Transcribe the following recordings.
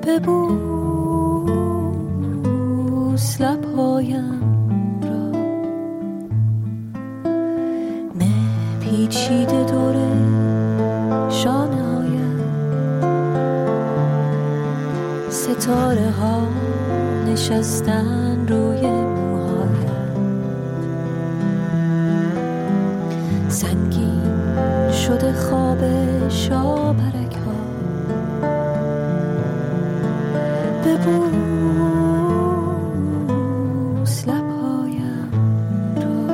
ببوس لبهایم را، مه پیچیده دور شانه هایم، ستاره ها نشستن روی موهایم، سنگین شده خواب شاپرک ها. ببوس لبهایم را،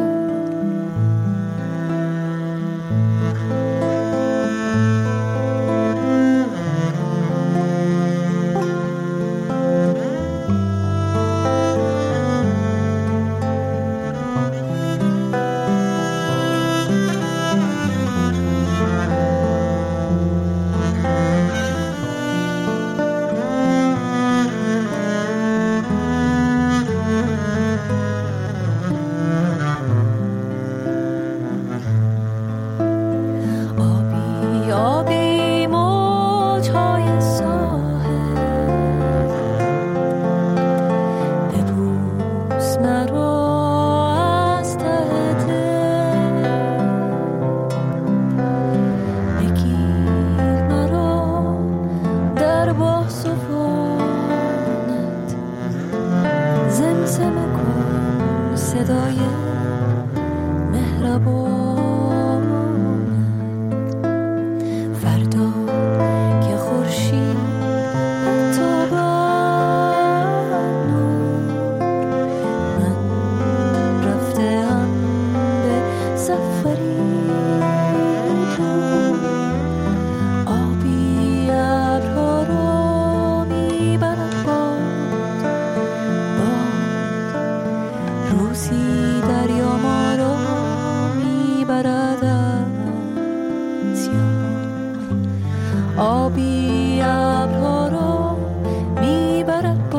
آبی ابرها را میبرد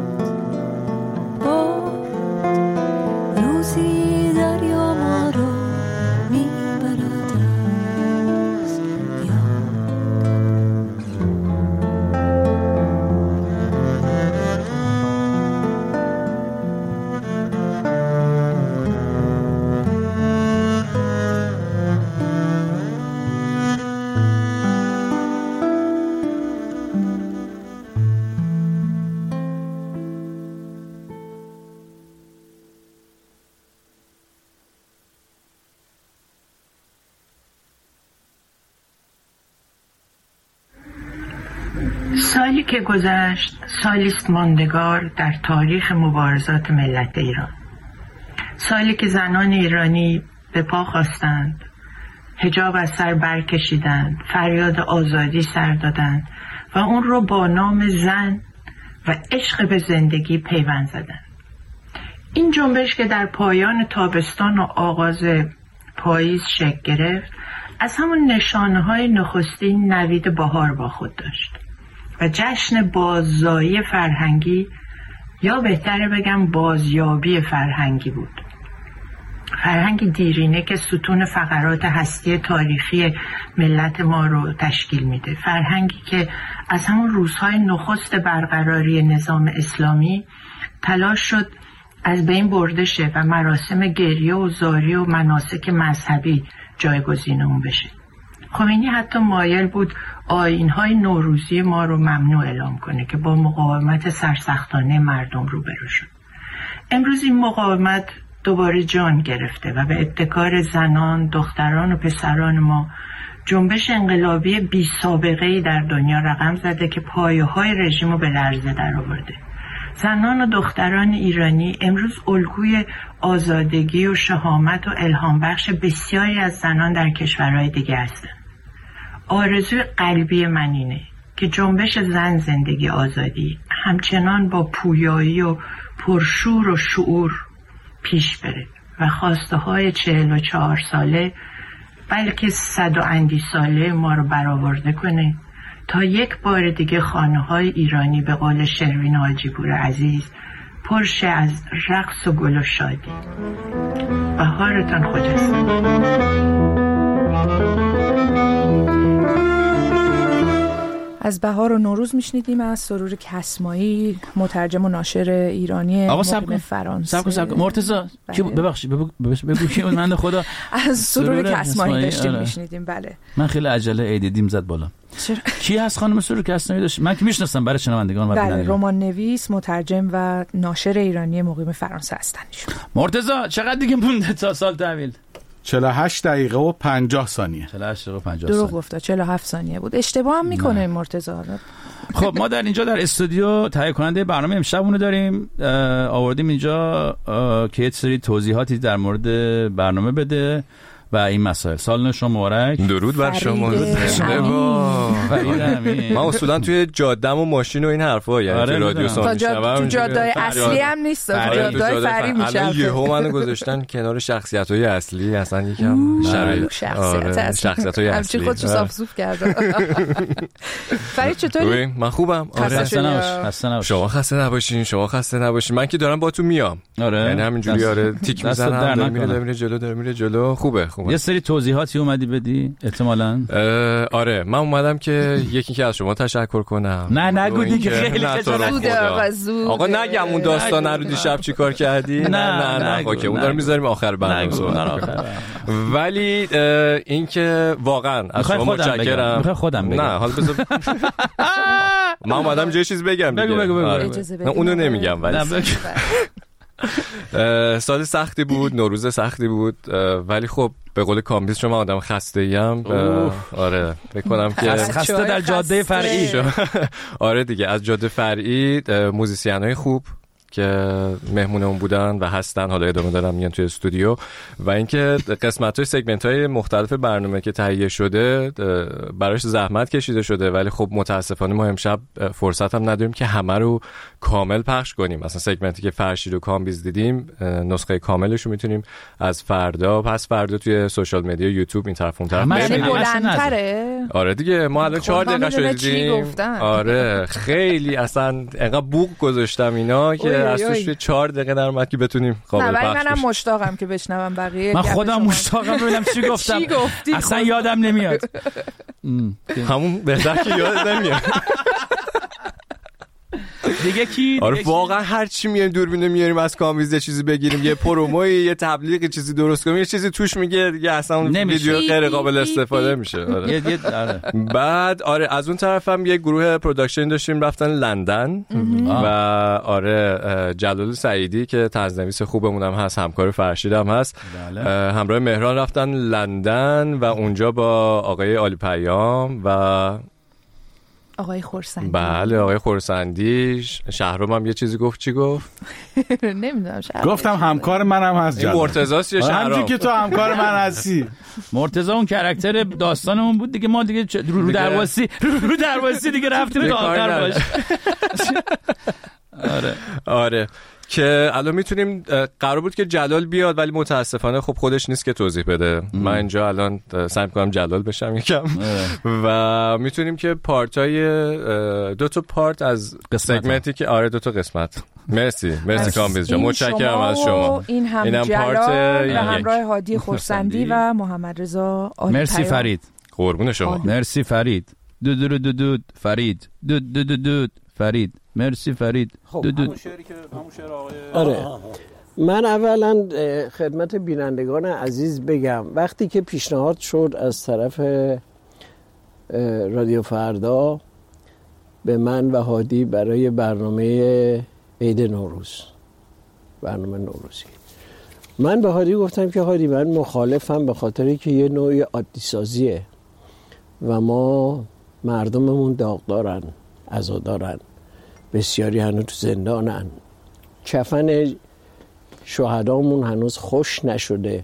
باد، روزی دریا ما را میبرد از یاد. سالی که گذشت سالیست ماندگار در تاریخ مبارزات ملت ایران. سالی که زنان ایرانی به پا خواستند، حجاب از سر برکشیدند، فریاد آزادی سر دادند و اون رو با نام زن و عشق به زندگی پیوند زدند. این جنبش که در پایان تابستان و آغاز پاییز شکل گرفت، از همون نشانه‌های نخستین نوید بهار با خود داشت و جشن باززایی فرهنگی، یا بهتره بگم بازیابی فرهنگی بود. فرهنگ دیرینه که ستون فقرات هستی تاریخی ملت ما رو تشکیل میده. فرهنگی که از همون روزهای نخست برقراری نظام اسلامی تلاش شد از بین برده شه و مراسم گریه و زاری و مناسک مذهبی جایگزین اون بشه. خمینی حتی مایل بود آیین‌های نوروزی ما رو ممنوع اعلام کنه که با مقاومت سرسختانه مردم روبرو شد. امروز این مقاومت دوباره جان گرفته و به ابتکار زنان، دختران و پسران ما جنبش انقلابی بی سابقه‌ای در دنیا رقم زده که پایه‌های رژیم رو به لرزه درآورده. زنان و دختران ایرانی امروز الگوی آزادگی و شهامت و الهام بخش بسیاری از زنان در کشورهای دیگه هستند. آرزوی قلبی من اینه که جنبش زن زندگی آزادی همچنان با پویایی و پرشور و شعور پیش بره و خواسته های 44 ساله بلکه 100 و اندی ساله ما رو برآورده کنه تا یک بار دیگه خانه های ایرانی به قول شروین حاجی‌پور عزیز پرشه از رقص و گل و شادی. بهارتان خجسته. از بهار و نوروز میشنیدیم از سرور کسمایی، مترجم و ناشر ایرانی مقیم فرانسه. سب مرتضی ببخشید بگو کی من خدا از سرور کسمایی داشتیم میشنیدیم. بله من خیلی عجله ADD'م زد بالا. چرا؟ کی هست خانم سرور کسمایی داشت؟ من که میشناسم برای شنوندگان و بله، رمان نویس، مترجم و ناشر ایرانی مقیم فرانسه هستن ایشون. مرتضی چقدر دیگه مونده تا سال تحویل؟ 48 دقیقه و 50 ثانیه. 48 دقیقه و 50 ثانیه. درست گفته، 47 ثانیه بود. اشتباه هم میکنه مرتضی. خب ما در اینجا در استودیو تهیه کننده برنامه امشبونو داریم، آوردیم اینجا که یه سری توضیحاتی در مورد برنامه بده و این مسائل. سال نو شما مبارک. درود بر شما. من اصولا توی جاده و ماشین و این حرفا، یعنی تو رادیو سان میشم، تو جاده اصلی هم نیست، تو جاده فری میشه. الان یهو منو گذاشتن کنار شخصیت‌های اصلی، اصلا یکم شخصیت‌های اصلی خودشو صاف کرده. فرید چطوری؟ من خوبم. خسته نباش. شما خسته نباشین. من که دارم با تو میام. یعنی همینجوری تیک میزنم، داره میره جلو. خوبه. یه سری توضیحاتی اومدی بدی احتمالاً؟ آره من اومدم که یکی که از شما تشکر کنم. نه نگو دیگه، خیلی زود. آقا نگم اون داستان رو دیشب چیکار کردی؟ نه که اون داره میذاریم آخر برنامه. ولی این که واقعا از شما متشکرم. میخوام خودم بگم. نه حالا بذار من اومدم یه چیز بگم دیگه. بگو. اونو نمیگم ولی سال سختی بود، نوروز سختی بود، ولی خب به قول کامبیز چون من آدم خسته ایم. آره فکر کنم که خسته در جاده فرعی. آره دیگه از جاده فرعی موزیسین‌های خوب که مهمونمون بودن و هستن، حالا ادامه دارم میان توی استودیو، و اینکه قسمت‌های سگمنت‌های مختلف برنامه که تهیه شده براش زحمت کشیده شده، ولی خب متاسفانه ما امشب فرصت هم نداریم که همه رو کامل پخش کنیم. مثلا سگمنتی که فرشید و کامبیز دیدیم نسخه کاملش رو میتونیم از فردا پس فردا توی سوشال مدیا یوتیوب این طرف اون طرف بلندتره. آره دیگه ما الان 4 دقیقه شدیم. آره خیلی اصلا انقدر بوق گذاشتم اینا که از توش 4 دقیقه در اومد که بتونیم قابل پخش بشه. منم مشتاقم که بشنوم بقیه. من خودم مشتاقم ببینم چی گفتم. اصلا یادم نمیاد. همون بهتر که یادت نمیاد. دیگه کی؟ آره واقعا هر چی میایم دوربین میاریم از کامبیز یه چیزی بگیریم، یه پروموی، یه تبلیغ، چیزی درست کنیم، یه چیزی توش میگه دیگه اصلا اون ویدیو غیر قابل استفاده میشه. آره. بعد آره از اون طرفم یه گروه پروداکشن داشتیم رفتن لندن و آره جلال سعیدی که طنزنویس خوبمون هم هست، همکار فرشید هم هست، همراه مهران رفتن لندن و اونجا با آقای علی پیام و آقای خورسندی. بله آقای خورسندی. شهرام هم یه چیزی گفت. چی گفت؟ نمیدونم. گفتم همکار منم هست. این مرتضی‌ست یا شهرام؟ همونجوری که تو همکار من هستی. مرتضی اون کاراکتر داستانمون بود دیگه، ما دیگه رو درواسی دیگه رفتیم تا آخر باش. آره که الان میتونیم، قرار بود که جلال بیاد ولی متاسفانه خب خودش نیست که توضیح بده. من اینجا الان سعی می‌کنم جلال بشم یکم و میتونیم که پارتای 2 تا پارت از سگمنتی که آره 2 تا قسمت. مرسی کامبیز جان، متشکرم از شما. اینم جلال و همراه هادی خورسندی و محمد رضا آلی. مرسی فرید، قربون شما. مرسی فرید. دو فرید. دو فرید. مرسی فرید. همون شعری که همون شعر آقای آره. من اولا خدمت بینندگان عزیز بگم وقتی که پیشنهاد شد از طرف رادیو فردا به من و هادی برای برنامه عید نوروز، برنامه نوروزی، من به هادی گفتم که هادی من مخالفم به خاطری که یه نوعی عادی سازیه و ما مردممون داغدارن، عزادارن، بسیاری هنوز تو زندانن، کفن شهدامون هنوز خوش نشده.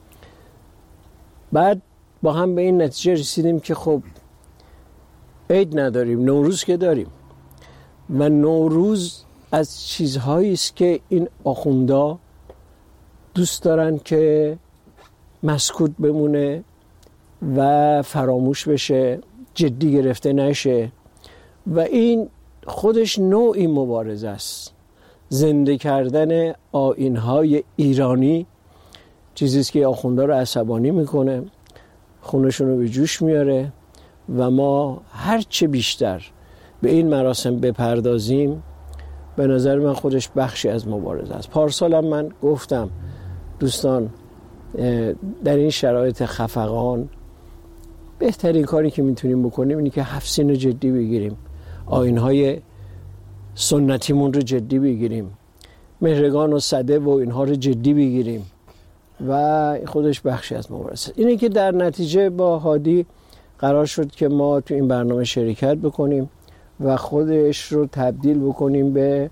بعد با هم به این نتیجه رسیدیم که خب عید نداریم، نوروز که داریم و نوروز از چیزهایی است که این آخوندا دوست دارن که مسکوت بمونه و فراموش بشه، جدی گرفته نشه و این خودش نوعی مبارزه است. زنده کردن آیین‌های ایرانی چیزیست که آخوندا رو عصبانی میکنه، خونشون رو به جوش میاره و ما هرچه بیشتر به این مراسم بپردازیم به نظر من خودش بخشی از مبارزه است. پارسالم من گفتم دوستان در این شرایط خفقان بهترین کاری که میتونیم بکنیم اینه که 7 سین رو جدی بگیریم، آیین‌های سنتیمون رو جدی بگیریم، مهرگان و صده و اینها رو جدی بگیریم و خودش بخشی از مبارزه. اینه که در نتیجه با هادی قرار شد که ما تو این برنامه شرکت بکنیم و خودش رو تبدیل بکنیم به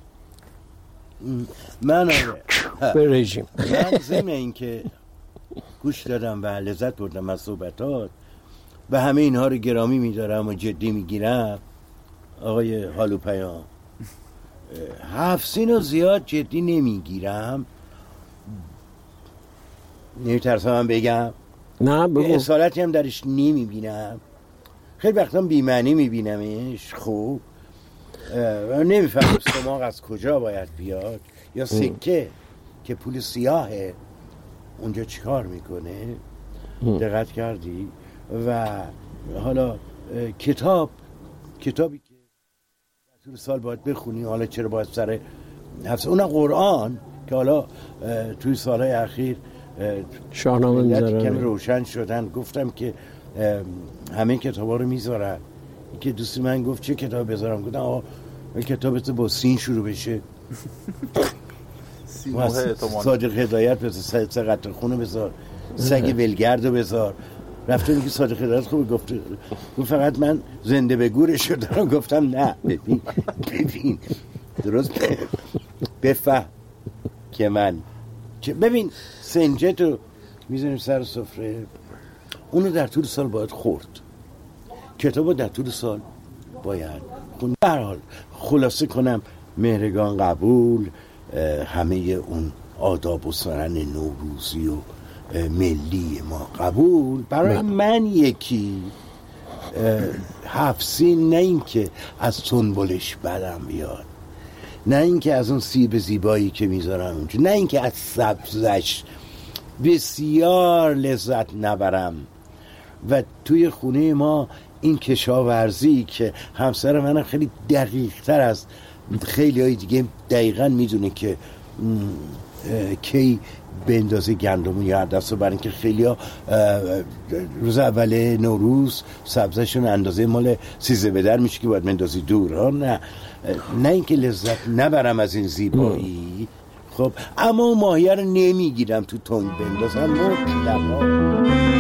به رژیم. من ضمن این که گوش دادم و لذت بردم از صحبتات و همه اینها رو گرامی میدارم و جدی میگیرم، آقای هالوپیام 7 سین رو زیاد جدی نمیگیرم، نمیترسم من بگم، نه بگو. اصالتی هم درش نمیبینم، خیلی وقتا بی‌معنی میبینمش. خوب و نمیفهم سماق از کجا باید بیاد یا سکه که پول سیاهه اونجا چیکار میکنه. دقت کردی؟ و حالا کتابی که طول سال باید بخونی، حالا چرا باید سر حفظ اون قرآن که حالا توی سالهای اخیر شاهنامه میذارن کمی روشن شدن، گفتم که همه کتابا رو میذارن. که دوستی من گفت چه کتاب بذارم، گفتم آقا کتابت با سین شروع بشه، صادق هدایت بذار، سقط خونه بذار، سگ ولگردو بذار. رفته میگه صادق هدایت خوبه، گفت فقط من زنده به گورش دارم. گفتم نه ببین درست بفهم که من ببین سنجتو میذاریم سر سفره، اونو در طول سال باید خورد، کتابو در طول سال باید خوند. در حال خلاصه کنم، مهرگان قبول، همه اون آداب و سنن نوروزی و ملی ما قبول. برای من یکی 7 سین، نه این که از تنبلش بدم بیاد، نه این که از اون سیب زیبایی که میذارم اونجا، نه این که از سبزش بسیار لذت نبرم. و توی خونه ما این کشاورزی که همسر منم خیلی دقیق تر از خیلی های دیگه دقیقا میدونه که کی بندازه گندمون یا عدس رو، برای اینکه خیلی ها روز اول نوروز سبزشون اندازه مال 13 به در میشه که باید بندازی دور ها. نه اینکه لذت نبرم از این زیبایی، خب اما اون ماهیه رو نمیگیرم تو تنگ بندازم مطلقا.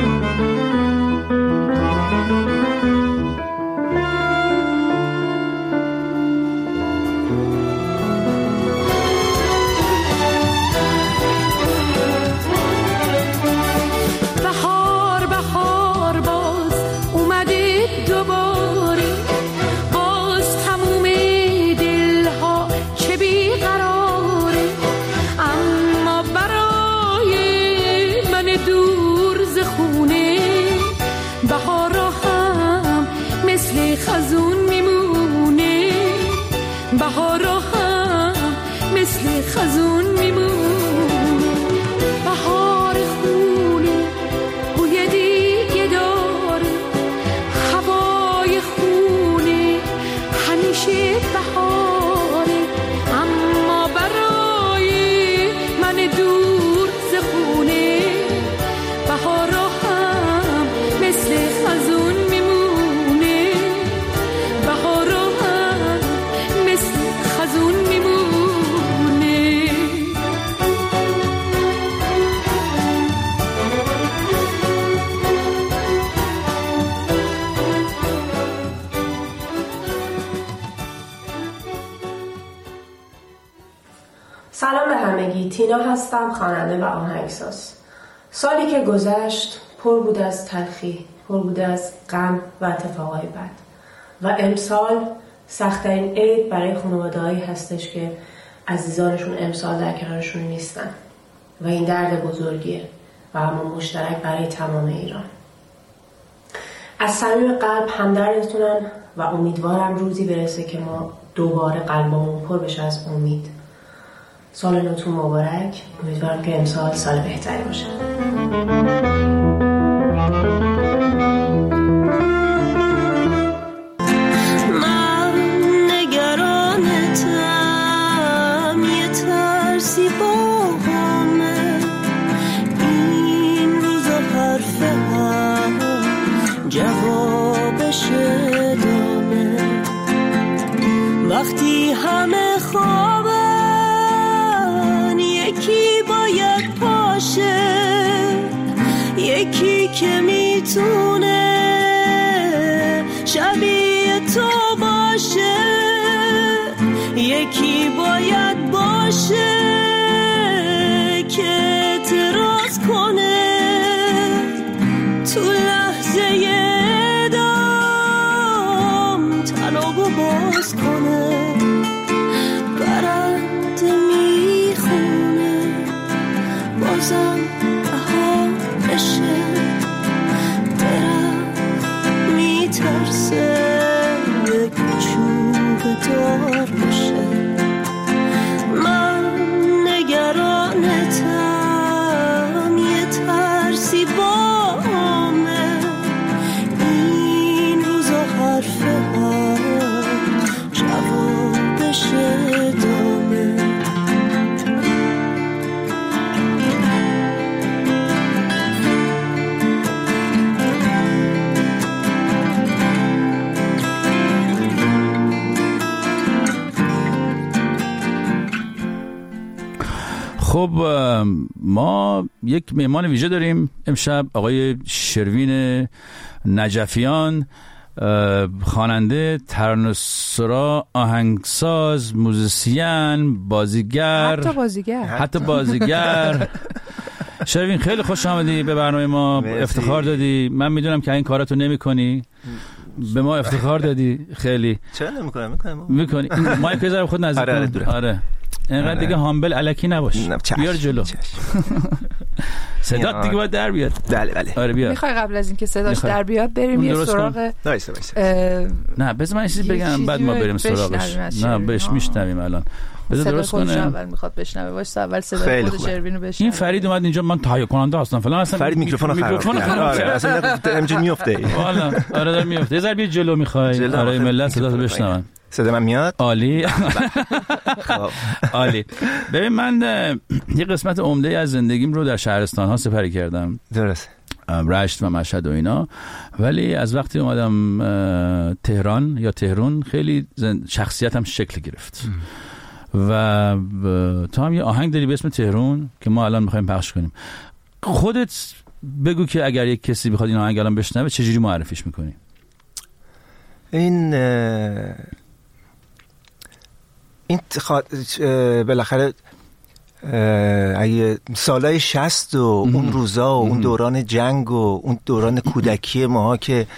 خزون میمونه، بهارا هم مثل خزون میمونه. بهار خونه بوی دیگه داره، هوای خونه همیشه بهاره، اما برای من دور ز خونه بهارا هم مثل خزون میمونه. سلام به همگی، تینا هستم، خواننده و آهنگساز. سالی که گذشت پر بود از تلخی، پر بود از غم و اتفاقای بد و امسال سخت‌ترین عید برای خانواده‌هایی هستش که عزیزانشون امسال در کنارشون نیستن و این درد بزرگیه و اما مشترک برای تمام ایران. از صمیم قلب همدردتونم و امیدوارم روزی برسه که ما دوباره قلبمون پر بشه از امید. سال نوتون مبارک، امیدوارم که امسال سال بهتری باشه. وقتی همه خوابن یکی باید پاشه، یکی که میتونه شبیه تو باشه، یکی باید باشه که اعتراض کنه تو لحظه دام طلبو باز کنه، برنده میخونه بازم بهارشه، درخت میترسه یک چوب دار بشه، من نگرانتم یه ترسی بامه، این روزا حرفه ها جوابش دامه. خب ما یک مهمان ویژه داریم امشب، آقای شروین نجفیان، خواننده، ترانه‌سرا، آهنگساز، موزیسین، بازیگر، حتی بازیگر. شروین خیلی خوش آمدی به برنامه ما، افتخار دادی. من میدونم که این کاراتو نمی‌کنی، به ما افتخار دادی خیلی. چرا میکنی؟ مایک بذار خود نزدیک کن. آره اینقدر دیگه هامبل الکی نباش، بیار جلو. صدات دیگه باید در بیاد. بله. آره بیا. میخوای قبل از اینکه صداش در بیاد بریم یه سراغ نه بذار من چیزی بگم بعد ما بریم سراغش. نه بهش میشنویم الان. بذار درست کنم. اول میخواد بشنوه باش، اول صدای خود شروینو بشنوه. این فرید اومد اینجا، من تهیه کننده هستم فلان، اصلا فرید میکروفون خراب کرد. اصلا همینجوری میفته. والا آره داره میفته. یه ذره بیا جلو میخوای. آره ملت صداتو بشنون. صدا من میاد؟ عالی. عالی. ببین من یه قسمت عمده از زندگیم رو در شهرستان ها سپری کردم. درست. رشت و مشهد و اینا، ولی از وقتی اومدم تهران یا تهران خیلی شخصیتم شکل گرفت. و تو هم یه آهنگ داری به اسم تهران که ما الان میخوایم پخش کنیم. خودت بگو که اگر یک کسی بخواد این آهنگ الان بشنوه چجوری معرفیش میکنی؟ این بالاخره اگه سالهای 60 و اون روزا و اون دوران جنگ و اون دوران کودکی ما که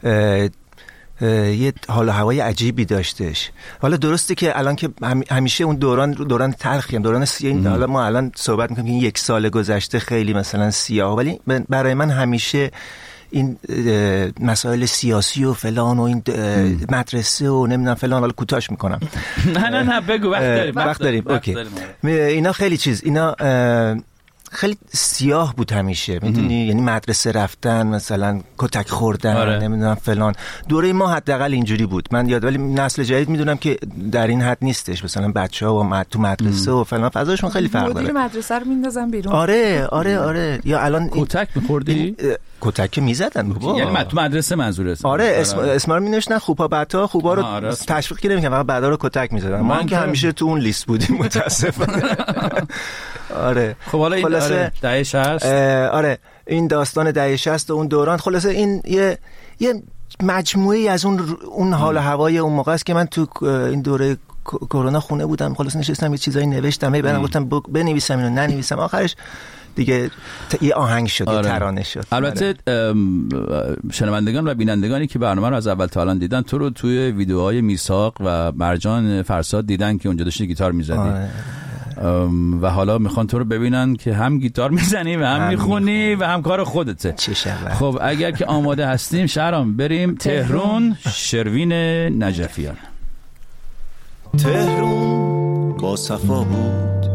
یه حال و هوای عجیبی داشتش. حالا درسته که الان که همیشه اون دوران تلخی هم دوران سیاه، حالا ما الان صحبت میکنیم که یک سال گذشته خیلی مثلا سیاه، ولی برای من همیشه این مسائل سیاسی و فلان و این مدرسه و نمیدونم فلان، حالا کوتاش میکنم. نه بگو وقت داریم. اوکی. اینا خیلی اینا خیلی سیاه بود همیشه، میدونی، یعنی مدرسه رفتن، مثلا کتک خوردن، نمیدونم فلان. دوره ما حداقل اینجوری بود. من یاد، ولی نسل جدید میدونم که در این حد نیستش. مثلا بچه‌ها تو مدرسه و فلان فضاشون خیلی فرق داره. مدیر مدرسه رو میندازن بیرون. آره. یا الان کتک می‌خوردی؟ کتک میزدن بابا. یعنی تو مدرسه منظوره؟ آره اسما رو مینوشتن، خوبا بدها، خوبا رو تشویق نمی‌کردن، فقط بدا رو کتک می‌زدن. ما که همیشه تو اون لیست بودیم متأسفانه. آره. خب حالا این دهه 60 آره این داستان دهه 60 و اون دوران، خلاصه این یه مجموعه‌ای از اون حال و هوای اون موقع است که من تو این دوره کرونا خونه بودم، خلاص نشستم یه چیزایی نوشتم، بعدم گفتم بنویسم اینو، ننویسم، آخرش دیگه یه آهنگ شد، یه ترانه شد. البته شنوندگان و بینندگانی که برنامه رو از اول تا الان دیدن، تو رو توی ویدیوهای میثاق و مرجان فرساد دیدن که اونجا داشتی گیتار میزدی و حالا میخوان تو رو ببینن که هم گیتار میزنی و هم میخونی و هم کار خودته. خب اگر که آماده هستیم شهرام بریم تهران. شروین نجفیان. تهران با صفا بود،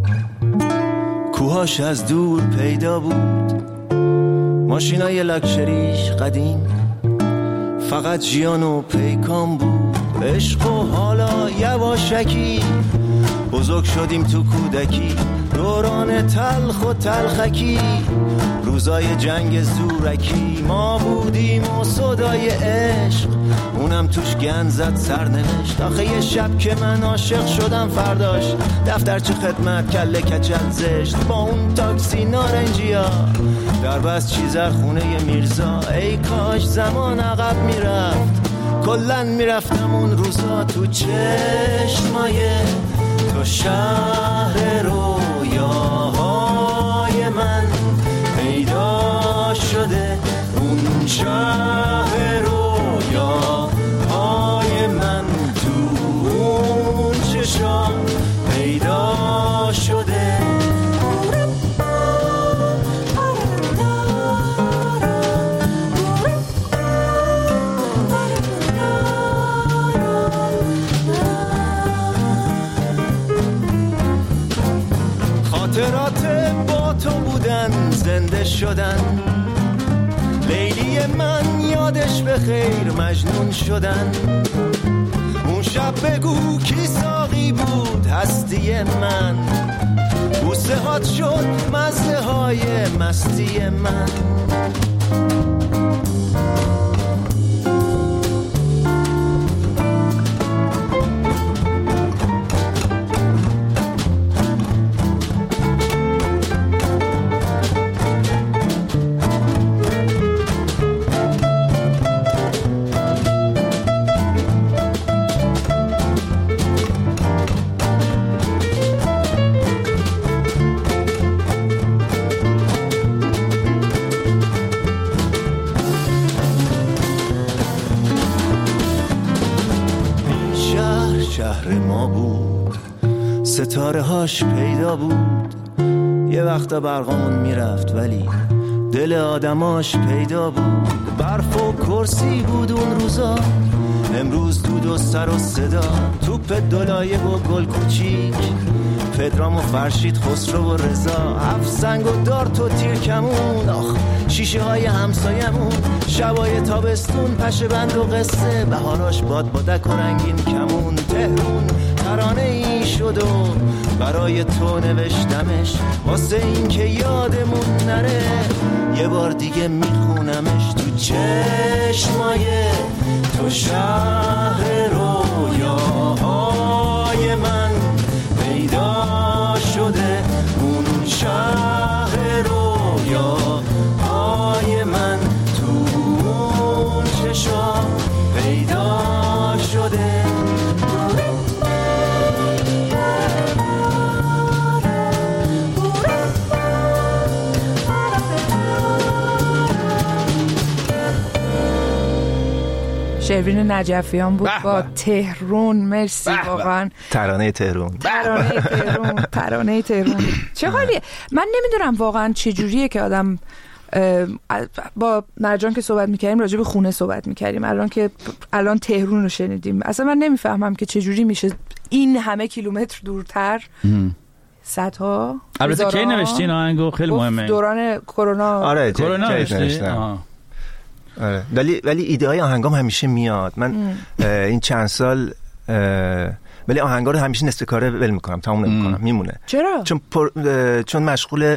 کوهاش از دور پیدا بود، ماشینای لکشریش قدیم، فقط جیان و پیکان بود، عشق و حالا یواشکی، بزرگ شدیم تو کودکی، دوران تلخ و تلخکی، روزای جنگ زورکی. ما بودیم و صدای عشق، اونم توش گند زد سرنوشت. آخه یه شب که من عاشق شدم، فرداش دفترچه خدمت کله کچل زشت. با اون تاکسی نارنجیا در بس چیزر خونه میرزا. ای کاش زمان عقب میرفت، کلن میرفتم اون روزا تو چشمای تو. شهر رویاهای من پیدا شده، اون شهر رویاهای من تو اون چشم پیدا شده. خاطرات با تو بودن، زنده شدن. لیلی من یادش به خیر مجنون شدن. اون شب بگو کی ساقی بود هستی من، بوسه هات شد مزه های مستی من. شهر ما بود، ستاره هاش پیدا بود. یه وقتا برقامون میرفت ولی دل آدماش پیدا بود. برف و کرسی بود اون روزا، امروز دود و سر و صدا. توپ دولایب و گل کوچیک، پدرام و فرشید، خسرو و رضا. افسنگ و دارت و تیر کمون، آخ شیشه های همسایمون. شبای تابستون پشه بند و قصه، بهاراش باد بادک و رنگین کمون. تهرون ترانه ای شد و برای تو نوشتمش، واسه این که یادمون نره یه بار دیگه میخونمش. تو چشمای تو شهر رویاهای من پیدا شده، اون شهر رویاهای من تو اون چشم پیدا شده. شروین نجفیان بود با تهرون. مرسی واقعا. ترانه تهرون. ترانه تهرون چه حالیه. من نمیدونم واقعا چه جوریه که آدم با مرجان که صحبت میکردیم راجع به خونه صحبت میکردیم، الان تهرون رو شنیدیم. اصلا من نمیفهمم که چه جوری میشه این همه کیلومتر دورتر، صدها. البته کی نوشتین آهنگو؟ خیلی مهمه. دوران کرونا. آره کرونا نوشتم. آره. ولی ایده های آهنگام همیشه میاد. من این چند سال ولی آهنگا رو همیشه نصف کاره ول میکنم، تموم نمیکنم، میمونه. چرا؟ چون مشغول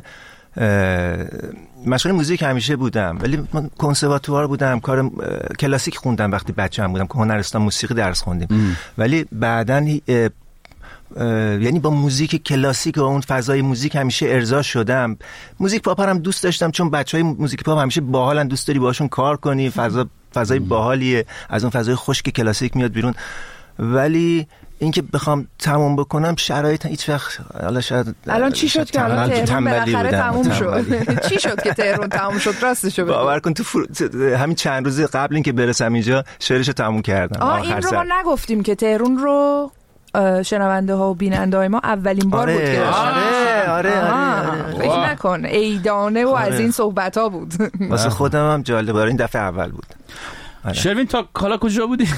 موزیک همیشه بودم، ولی من کنسرواتوار بودم، کار کلاسیک خوندم وقتی بچه‌ام بودم، که هنرستان موسیقی درس خوندیم. ولی بعدن یعنی با موزیک کلاسیک و اون فضای موزیک همیشه ارضا شدم. موزیک پاپ هم دوست داشتم، چون بچهای موزیک پاپ همیشه باحالن، دوست داری باشون کار کنی، فضای باحالیه، از اون فضای خشک کلاسیک میاد بیرون. ولی اینکه بخوام تموم بکنم شرایط هیچ وقت، حالا شاید الان چی شد که الان تهران بالاخره تموم شد؟ چی شد که تهران تموم شد؟ راستشو بگو. باور کن همین چند روز قبل اینکه برسم اینجا شعرشو تموم کردم. این رو ما نگفتیم که تهران رو شنونده ها و بیننده های ما اولین بار بود که آره فکر نکن ایدانه و از این صحبت ها بود. واسه خودم هم جالب، این دفعه اول بود. شروین تا کالا کجا بودی؟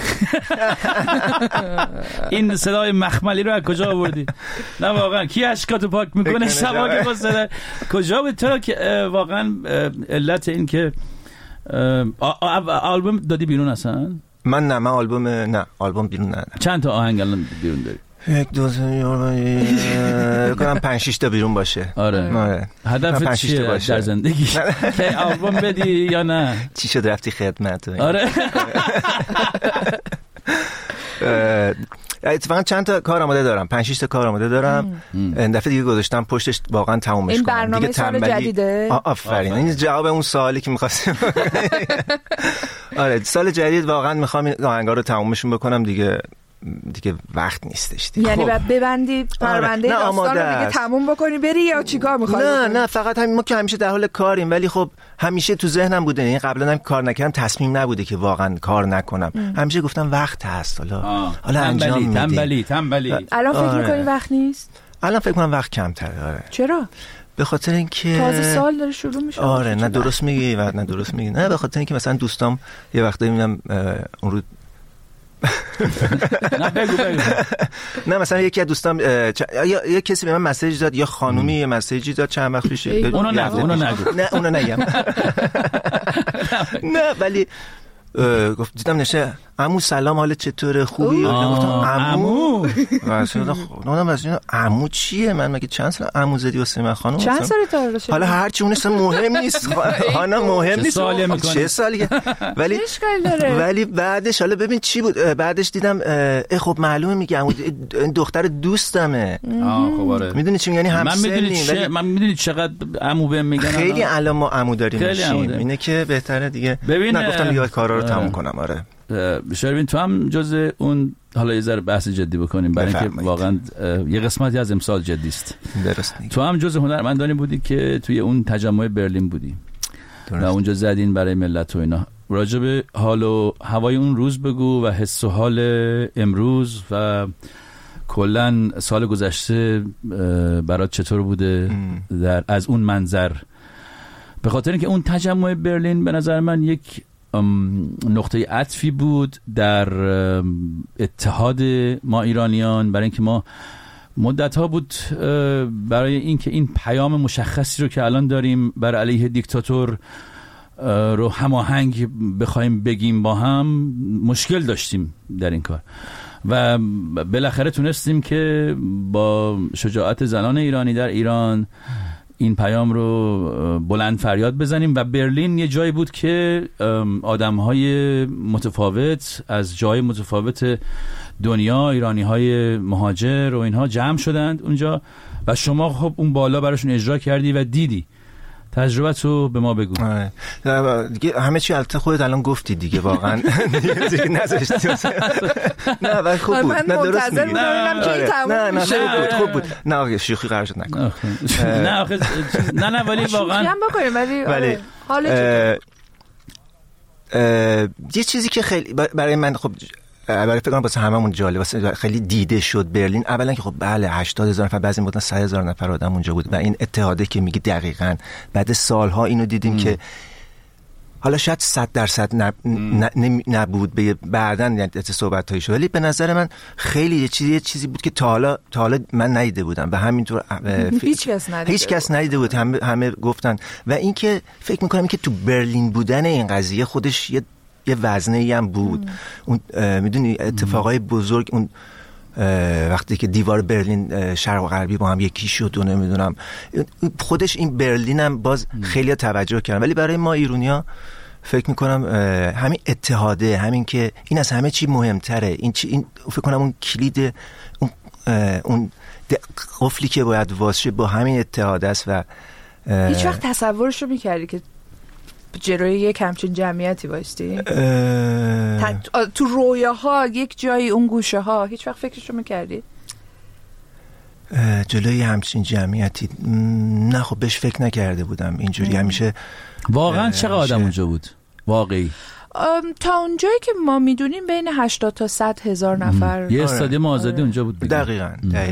این صدای مخملی رو از کجا آوردی؟ نه واقعا کی اشکاتو پاک میکنه شبا که با صدا کجا بود؟ چرا که واقعا علت این که آلبوم دادی بیرون اصلا؟ من آلبوم بیرون ندادم. چند تا آهنگ الان بیرون داری؟ 1 2 3 کنم 5 6 تا بیرون باشه. آره. هدفت چیه در زندگی؟ که آلبوم بدی یا نه؟ چی شد رفتی خدمت؟ آره. اتفاقا چند تا کار آماده دارم، 5-6 تا کار آماده دارم. این دفعه دیگه گذاشتم پشتش واقعا تمومش کنم. این برنامه سال جدیده؟ آفرین. این جواب اون سوالی که می‌خواستم. آره سال جدید واقعا می‌خوام این آهنگا رو تمومشون بکنم دیگه وقت نیستش دیگه. یعنی بعد ببندی پرونده داستان رو دیگه تموم بکنی بری یا چیکار می‌خوای؟ نه فقط همین، ما که همیشه در حال کاریم، ولی خب همیشه تو ذهنم بوده، یعنی قبلا هم کار نکردم تصمیم نبوده که واقعا کار نکنم. همیشه گفتم وقت هست، حالا انجام میدیم. تنبلی. الان فکر می‌کنی وقت نیست؟ الان فکر کنم وقت کمتره. آره. چرا؟ به خاطر اینکه تازه سال داره شروع میشه. آره نه درست میگی و نه درست میگی. نه به خاطر اینکه مثلا دوستام یه وقتایی میبینم اون رو نه بگو نه مثلا یکی از دوستام یا کسی به من مسیج داد یا خانومی یه مسیجی داد چند وقت پیش. اونو نگو. نه اونو نگم. نه ولی گفت دیدم نشه عمو سلام حالت چطوره خوبی؟ گفتم عمو مثلا عمو چیه؟ من مگه چند سال عمو زدی واسه من خانم؟ چند سال داره؟ حالا هر چی اونش مهم نیست. خانم مهم نیست. چه سالیه؟ ولی بعدش حالا ببین چی بود. بعدش دیدم خب معلومه میگه عمو این دختر دوستمه. خب آره. میدونی چی یعنی همسنیم. من میدونی چقدر عمو بهم میگن. خیلی الان ما عمو داریم میشیم. اینه که بهتره دیگه. نگفتم دیگه کارا رو تموم کنم. آره. شروین تو هم جز اون، حالا یه ذره بحث جدی بکنیم برای اینکه واقعا یه قسمتی از امسال جدی است. تو هم جز هنرمندانی بودی که توی اون تجمع برلین بودی و اونجا زدین برای ملت و اینا. راجع به حال و هوای اون روز بگو و حس و حال امروز و کلا سال گذشته برات چطور بوده از اون منظر. به خاطر اینکه اون تجمع برلین به نظر من یک نقطه عطفی بود در اتحاد ما ایرانیان، برای اینکه ما مدت‌ها بود برای اینکه این پیام مشخصی رو که الان داریم بر علیه دیکتاتور رو هماهنگ بخوایم بگیم با هم مشکل داشتیم در این کار و بالاخره تونستیم که با شجاعت زنان ایرانی در ایران این پیام رو بلند فریاد بزنیم و برلین یه جایی بود که آدم‌های متفاوت از جای متفاوت دنیا، ایرانی‌های مهاجر و اینها جمع شدند اونجا و شما خب اون بالا براشون اجرا کردی و دیدی. تجربتو به ما بگو. دیگه همه چی البته خودت الان گفتی دیگه واقعا دیگه نذاشتی. نه ولی خوب بود. نه درست میگی. نه خوب بود. نه شوخی قرار شد نکن. نه آخه نه ولی واقعا هم بکنیم ولی حالا یه چیزی که خیلی برای من خب برای فکر کنم واسه هممون جالب، واسه خیلی دیده شد برلین. اولا که خب بله 80,000 نفر، بعضی بودن 100,000 نفر آدم اونجا بود و این اتحاده که میگی دقیقاً بعد سالها اینو دیدیم که حالا شاید 100% نبود به بعداً یعنی صحبت‌هایی شد، ولی به نظر من خیلی یه چیزی بود که تا حالا من ندیده بودم و همینطور هیچ کس ندیده بود. همه گفتن و اینکه فکر می‌کنم اینکه تو برلین بودن این قضیه خودش یه وزنه‌ای هم بود. اون میدونی اتفاقای بزرگ، اون وقتی که دیوار برلین شرق و غربی با هم یکی شد و نمیدونم خودش این برلین هم باز خیلی توجه کردن، ولی برای ما ایرانی‌ها فکر میکنم همین اتحاده، همین که این از همه چی مهمتره، این فکر کنم اون کلید اون قفلی که باید واسه با همین اتحاد است. و هیچ وقت تصورشو میکردی که جلوی یک همچین جمعیتی بایستی؟ تو رویاها یک جایی اون گوشه ها هیچ وقت فکرشو میکردی؟ جلوی همچین جمعیتی نه، خب بهش فکر نکرده بودم اینجوری. همیشه واقعا چقدر آدم اونجا بود واقعی؟ تا اونجایی که ما میدونیم بین 80 تا 100,000 نفر. یه استادیوم آزادی اونجا بود دیگه. دقیقاً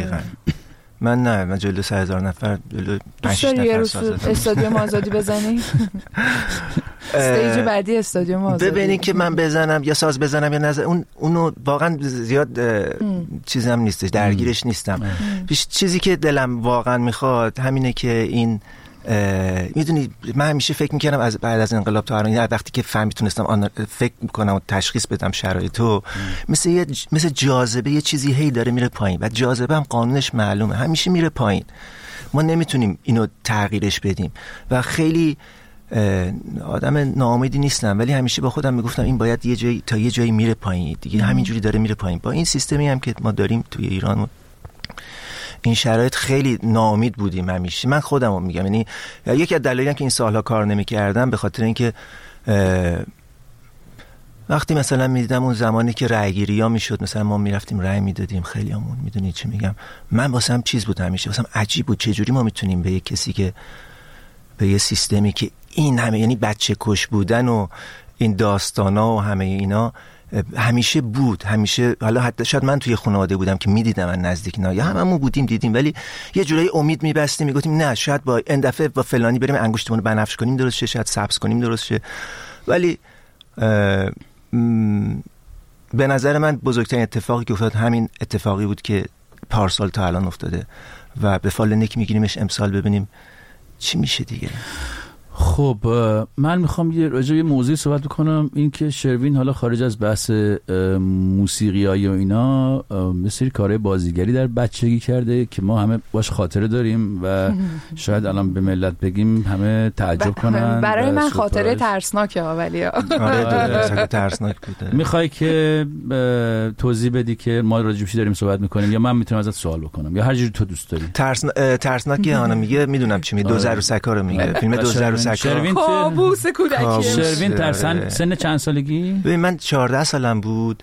من جلو 100,000 نفر جلو 5-6 نفر استادیوم آزادی بزنی؟ استیج بعدی استادیوم آزادی ببینید که من بزنم یا ساز بزنم یا نزنم اونو واقعا زیاد چیزم نیستش، درگیرش نیستم. چیزی که دلم واقعا میخواد همینه که این میدونی من همیشه فکر میکردم از بعد از انقلاب تا الان، وقتی که تونستم فکر میکنم و تشخیص بدم شرایطو، مثل جاذبه یه چیزی هی داره میره پایین و جاذبه هم قانونش معلومه، همیشه میره پایین، ما نمیتونیم اینو تغییرش بدیم و خیلی آدم ناامیدی نیستم، ولی همیشه با خودم میگفتم این باید یه جایی میره پایین دیگه، همینجوری داره میره پایین. با این سیستمی هم که ما داریم توی ایران این شرایط خیلی ناامید بودیم همیشه. من خودم رو میگم، یعنی یکی از دلایلی که این سالها کار نمی‌کردم به خاطر اینکه وقتی مثلا میدیدم اون زمانی که رأی‌گیری‌ها میشد، مثلا ما میرفتیم رأی میدادیم خیلیامون، میدونید چی میگم، من واسم چیز بود همیشه، واسم عجیب بود چجوری ما میتونیم به یک کسی که به یه سیستمی که این همه، یعنی بچه کش بودن و این داستانا و همه اینا همیشه بود، همیشه، حالا حتی شاید من توی خانواده بودم که میدیدم من نزدیک یا هممون بودیم دیدیم، ولی یه جورایی امید میبستیم، میگفتیم نه شاید با این دفعه با فلانی بریم انگشتمون رو بنفش کنیم درست شه، شاید سبز کنیم درست شه. ولی به نظر من بزرگترین اتفاقی که افتاد همین اتفاقی بود که پارسال تا الان افتاده و به فال نک میگیریمش امسال ببینیم چی میشه دیگه. خب من میخوام راجع به موضوعی صحبت بکنم، این که شروین حالا خارج از بحث موسیقیایی و اینا مثل کارهای بازیگری در بچگی کرده که ما همه باش خاطره داریم و شاید الان به ملت بگیم همه تعجب کنن. برای من خاطره ترسناکه ها، ولی آره ترسناک بوده. میخوای که توضیح بدی که ما راجع به چی داریم صحبت میکنیم، یا من میتونم ازت سوال بکنم، یا هر جوری تو دوست داری؟ ترسناکی هانا میگه، میدونم چی میگه، دوزر و سکا رو میگه، فیلم دوزر و سکا، کابوس کودکی. شروین سن چند سالگی؟ ببین من 14 سالم بود،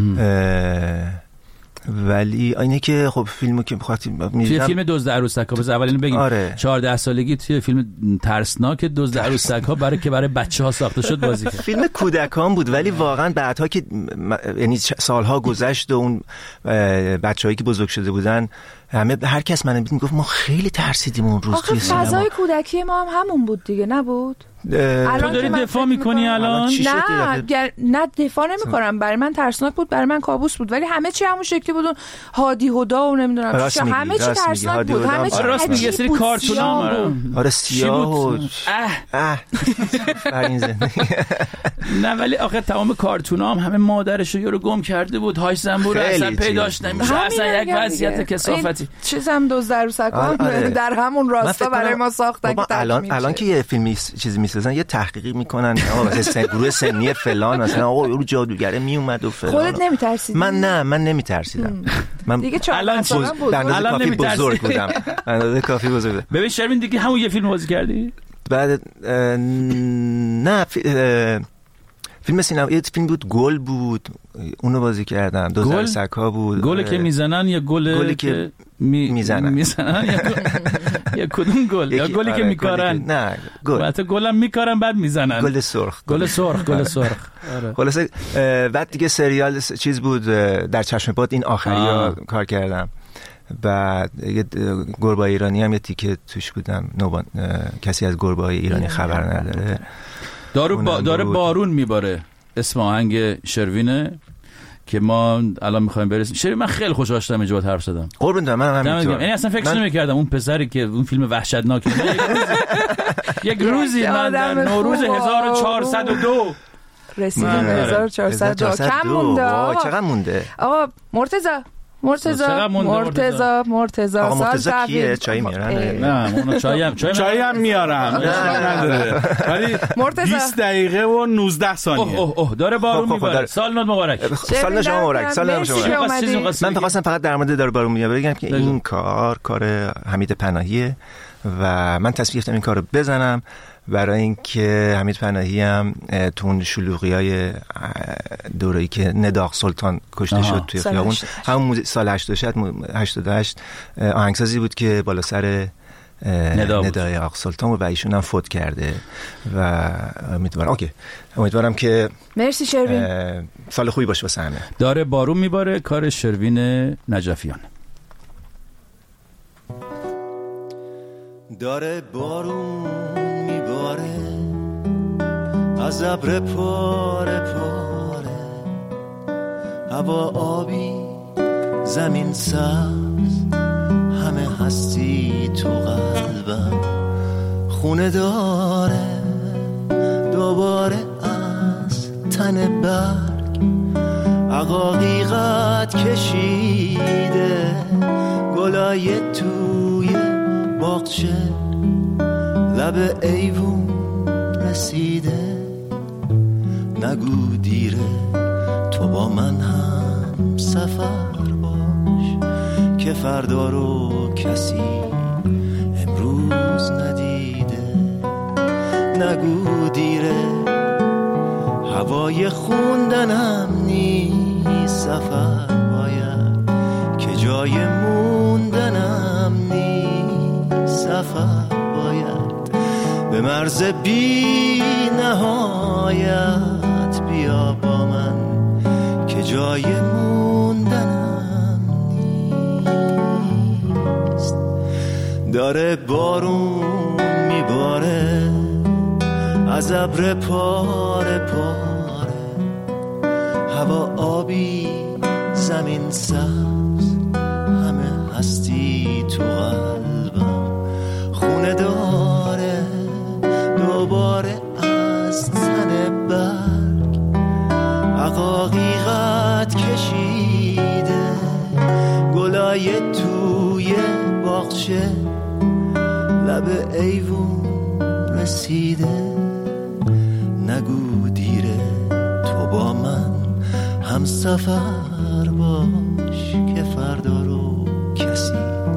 ولی اینه که خب فیلمو که توی فیلم دزد عروسک‌ها بذار اول اینو بگیم. آره. 14 سالگی توی فیلم ترسناک دزد عروسک‌ها برای بچه‌ها ساخته شد بازی کرد. فیلم کودکان بود، ولی واقعا بعدها که یعنی سالها گذشت و اون بچه‌هایی که بزرگ شده بودن همه، هر کس منو دید میگفت ما خیلی ترسیدیم اون روز توی سینما. فضای کودکی ما هم همون بود دیگه، نبود؟ تو داری دفاع میکنی الان؟ نه دفاع نمیکنم، برای من ترسناک بود، برای من کابوس بود، ولی همه چی همون شکلی بود، هادی هدا و نمیدونم چی، همه چی ترسناک بود، همه چی راست میگه، سری کارتونا آره سیاه و نه ولی آخه تمام کارتونا هم همه مادرشو یارو گم کرده بود، هاش زنبور اصلا پیداش نمیشه، اصلا یک وضعیت کثافتی. چیزم دزد عروسک‌ها در همون راستا برای ما ساختن. الان که یه فیلمی چیزی میسازن یه تحقیقی میکنن مثلا گروه سنی فلان، مثلا آقا یارو جادوگره میومد و فلان. خودت نمیترسیدی؟ من نمیترسیدم. من دیگه الان کافی بزرگ بودم. اندازه کافی بزرگ بودم. ببین شروین دیگه همون یه فیلم بازی کردی؟ بعد نه فیلم سینما، یه فیلم بود گل بود، اونو بازی کردم، دوزر سکا بود. گلی که میزنن یا گلی که میزنن یا کدوم گل؟ یا گلی که میکارن؟ نه گل، البته گلم میکارن بعد میزنن. گل سرخ. خلاص بعد دیگه سریال چیز بود در چشم باد، این آخری کار کردم. بعد یه گربه ایرانی هم یه تیکه توش بودم، کسی از گربه ایرانی خبر نداره. داره بارون میباره، اسم آهنگ شروینه که ما الان میخوایم برسیم. شروین من خیلی خوشحال شدم اینجا باهات حرف زدم. قربون دارم، من همینطور. یعنی اصلا فکر نمی‌کردم اون پسری که اون فیلم وحشتناک یک روزی من در نوروز 1402 رسیدیم به 1402. کم مونده. چقدر مونده؟ آقا مرتضی مرتضی کیه؟ چای میارن؟ نه اونو چای هم میارم، ولی 20 دقیقه و 19 ثانیه. اوه داره بارون میباره. سال نو مبارک. سال شما مبارک. من خواستم فقط در مورد داره بارون میباره بگم که این کار حمید پناهیه و من تصمیم گرفتم این کارو بزنم برای اینکه حمید پناهی هم تو اون شلوغیای دوره‌ای که نداغ سلطان کشته شد توی خیابون، همون سال 88 آهنگسازی بود که بالا سر ندای آق سلطان و ایشون هم فوت کرده و امیدوارم که مرسی شروین، سال خوبی باشه واسه همه. داره بارون میباره، کار شروین نجفیان. داره بارون میباره از ابر پاره پاره، هوا آبی زمین سبز، همه هستی تو قلبم، خونه داره دوباره از تن برگ عقاقیقت کشیده گلای توی باغچه لب ایوون رسیده نگو دیره تو با من هم سفر باش که فردا رو کسی امروز ندیده نگو دیره هوای خوندنم نیست سفر باید که جای موندنم نیست سفر باید به مرز بی نهایت بیا با من که جای موندنم نیست داره بارون میباره از ابر پاره پاره هوا آبی زمین سبز همه هستی تو قلبم خونه داره دوباره از تن برگ عقاقیقت کشیده گلای توی باغچه لب ایوون رسیده نگو دیره تو با من هم سفر باش که فردا رو کسی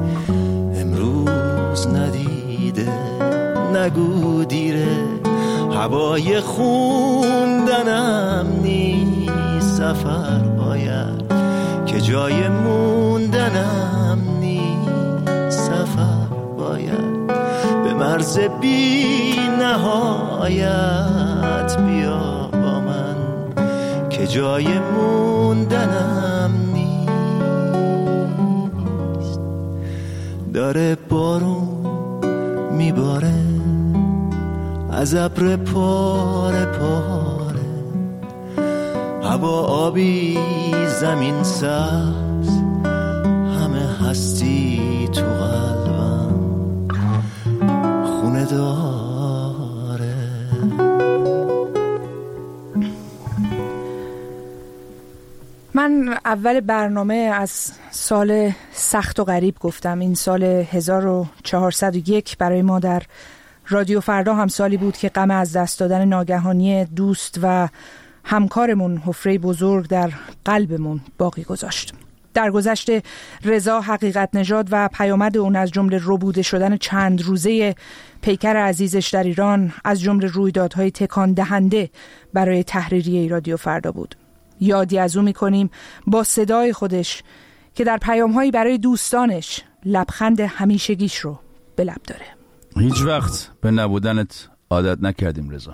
امروز ندیده نگو دیره هوای خوندنم نیست سفر باید که جای موندنم نیست سفر باید به مرز بی نهایت بیا با من که جای موندنم نیست داره بارون میباره از ابر پاره پاره هوا آبی زمین سبز همه هستی تو قلبم خونه داره من اول برنامه از سال سخت و غریب گفتم. این سال 1401 برای ما در رادیو فردا هم سالی بود که غم از دست دادن ناگهانی دوست و همکارمون حفره بزرگ در قلبمون باقی گذاشت. در گذشته رضا حقیقت نژاد و پیامد اون از جمله ربوده شدن چند روزه پیکر عزیزش در ایران از جمله رویدادهای تکان دهنده برای تحریریه رادیو فردا بود. یادی از او می‌کنیم با صدای خودش که در پیام‌هایی برای دوستانش لبخند همیشگیش رو به لب داره. هیچ وقت به نبودنت عادت نکردیم رضا.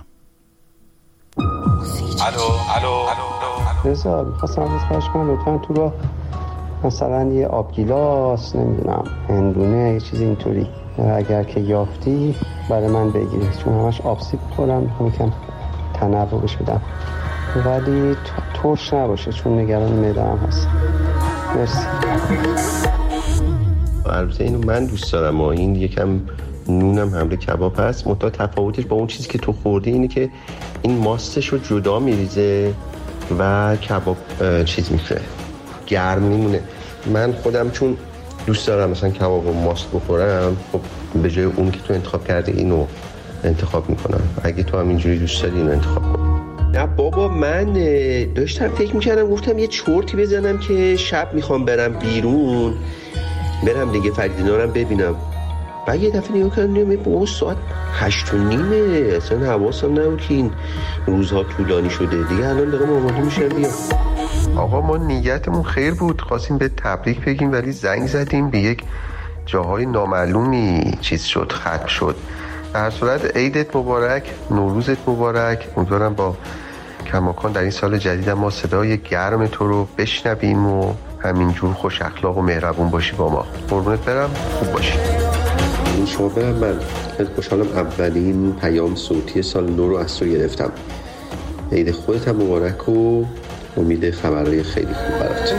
الو رضا، می‌خواستم ازت خواهش کنم لطفاً تو راه مثلا یه آبگیلاس، نمیدونم هندونه، یه چیز اینطوری اگر که یافتی برای من بگیری، چون همش آبسیب می‌خورم، می‌خوام یکم تنوع بهش بدم ولی ترش نباشه چون نگران معده‌ام هست. مرسی. البته اینو من دوست دارم و این یکم نونم حمله کباب هست، منتها تفاوتش با اون چیزی که تو خوردی اینه که این ماستش رو جدا میریزه و کباب چیز میشه گرم میمونه. من خودم چون دوست دارم مثلا کباب و ماست بخورم، خب به جای اون که تو انتخاب کرده اینو انتخاب میکنم. اگه تو هم اینجوری دوست داری اینو انتخاب کن. نه بابا، من داشتم فکر میکردم، گفتم یه چرتی بزنم که شب میخوام برم بیرون، برم دیگه فریدینارم ببینم. بعد یه دفعه نگاه کردم بابا ساعت 8:30 اصلا حواسم نبود که این روزها طولانی شده دیگه. الان دارم آماده میشم بیام. آقا ما نیتمون خیر بود، خواستیم به تبریک بگیم ولی زنگ زدیم به یک جاهای نامعلومی چیز شد، ختم شد. در هر صورت عیدت مبارک، نوروزت مبارک. امیدوارم با کماکان در این سال جدید ما صدای گرم تو رو بشنویم و همینجور خوش اخلاق و مهربون باشی با ما. قربونت برم، خوب باشی. این شما برم. من خیلی خوشحالم اولین پیام صوتی سال نو رو از تو گرفتم. عید خودت هم مبارک و امید خبرهای خیلی خوب برات.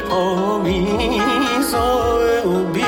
آویزه و بی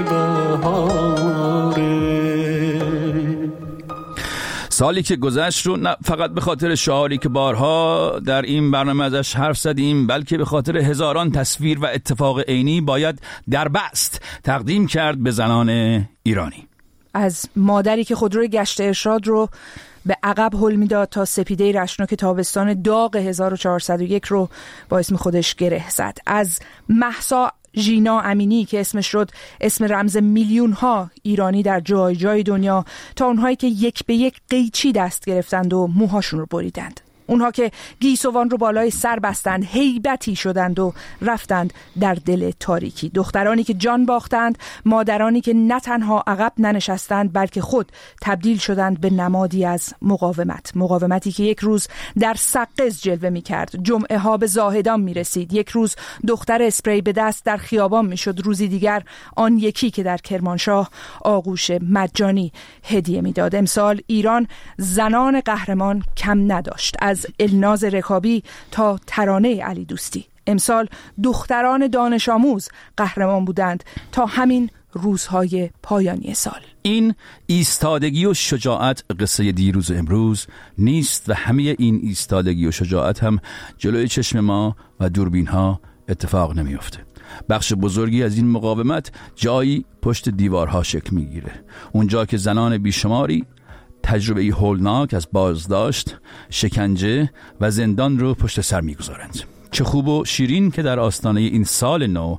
سالی که گذشت رو نه فقط به خاطر شعاری که بارها در این برنامه ازش حرف زدیم، بلکه به خاطر هزاران تصویر و اتفاق عینی باید در بست تقدیم کرد به زنان ایرانی. از مادری که خودروی گشت ارشاد رو به عقب هل میداد تا سپیده رشناک تابستان داغ 1401 رو با اسم خودش گره زد. از مهسا ژینا امینی که اسمش شد اسم رمز میلیون ها ایرانی در جای جای دنیا، تا اونهایی که یک به یک قیچی دست گرفتند و موهاشون رو بریدند. اونها که گیسوان رو بالای سر بستند، هیبتی شدند و رفتند در دل تاریکی. دخترانی که جان باختند، مادرانی که نه تنها عقب ننشستند بلکه خود تبدیل شدند به نمادی از مقاومتی که یک روز در سقز جلوه می کرد، جمعه ها به زاهدان می رسید، یک روز دختر اسپری به دست در خیابان می شد، روزی دیگر آن یکی که در کرمانشاه آغوش مجانی هدیه می داد. امسال ایران زنان قهرمان کم نداشت، از الناز رکابی تا ترانه علی دوستی. امسال دختران دانش آموز قهرمان بودند تا همین روزهای پایانی سال. این ایستادگی و شجاعت قصه دیروز و امروز نیست و همه این ایستادگی و شجاعت هم جلوی چشم ما و دوربین ها اتفاق نمیفته. بخش بزرگی از این مقاومت جایی پشت دیوارها شکل میگیره، اونجا که زنان بیشماری تجربه‌ای هولناک از بازداشت، شکنجه و زندان رو پشت سر میگذارند. چه خوب و شیرین که در آستانه این سال نو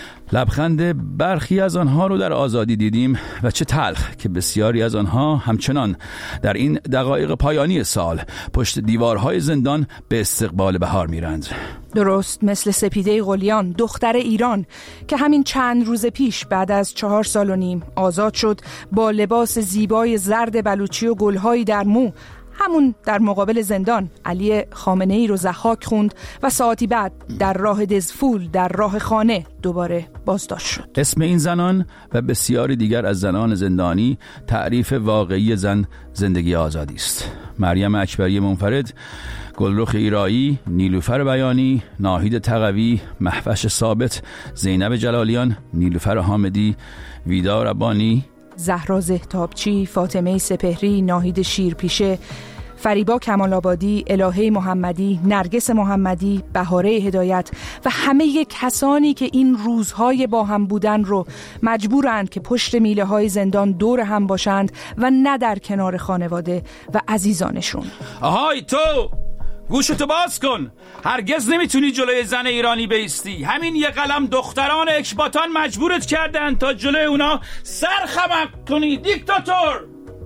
لبخند برخی از آنها رو در آزادی دیدیم و چه تلخ که بسیاری از آنها همچنان در این دقایق پایانی سال پشت دیوارهای زندان به استقبال بهار میرند. درست مثل سپیده قلیان، دختر ایران که همین چند روز پیش بعد از 4 سال و نیم آزاد شد، با لباس زیبای زرد بلوچی و گلهایی در مو، همون در مقابل زندان علی خامنه‌ای رو ضحاک خوند و ساعتی بعد در راه دزفول در راه خانه دوباره بازداشت شد. اسم این زنان و بسیاری دیگر از زنان زندانی تعریف واقعی زن زندگی آزادی است. مریم اکبری منفرد، گلرخ ایرایی، نیلوفر بیانی، ناهید تقوی، مهوش ثابت، زینب جلالیان، نیلوفر حامدی، ویدا ربانی، زهرا زهتابچی، فاطمه سپهری، ناهید شیرپیشه، فریبا کمال‌آبادی، الهه محمدی، نرگس محمدی، بهاره هدایت و همه کسانی که این روزهای با هم بودن رو مجبورند که پشت میله های زندان دور هم باشند و نه در کنار خانواده و عزیزانشون. آهای تو! گوشتو باز کن. هرگز نمیتونی جلوی زن ایرانی بایستی. همین یه قلم دختران اکباتان مجبورت کردن تا جلوی اونا سر خمک کنی. دیکتاتور!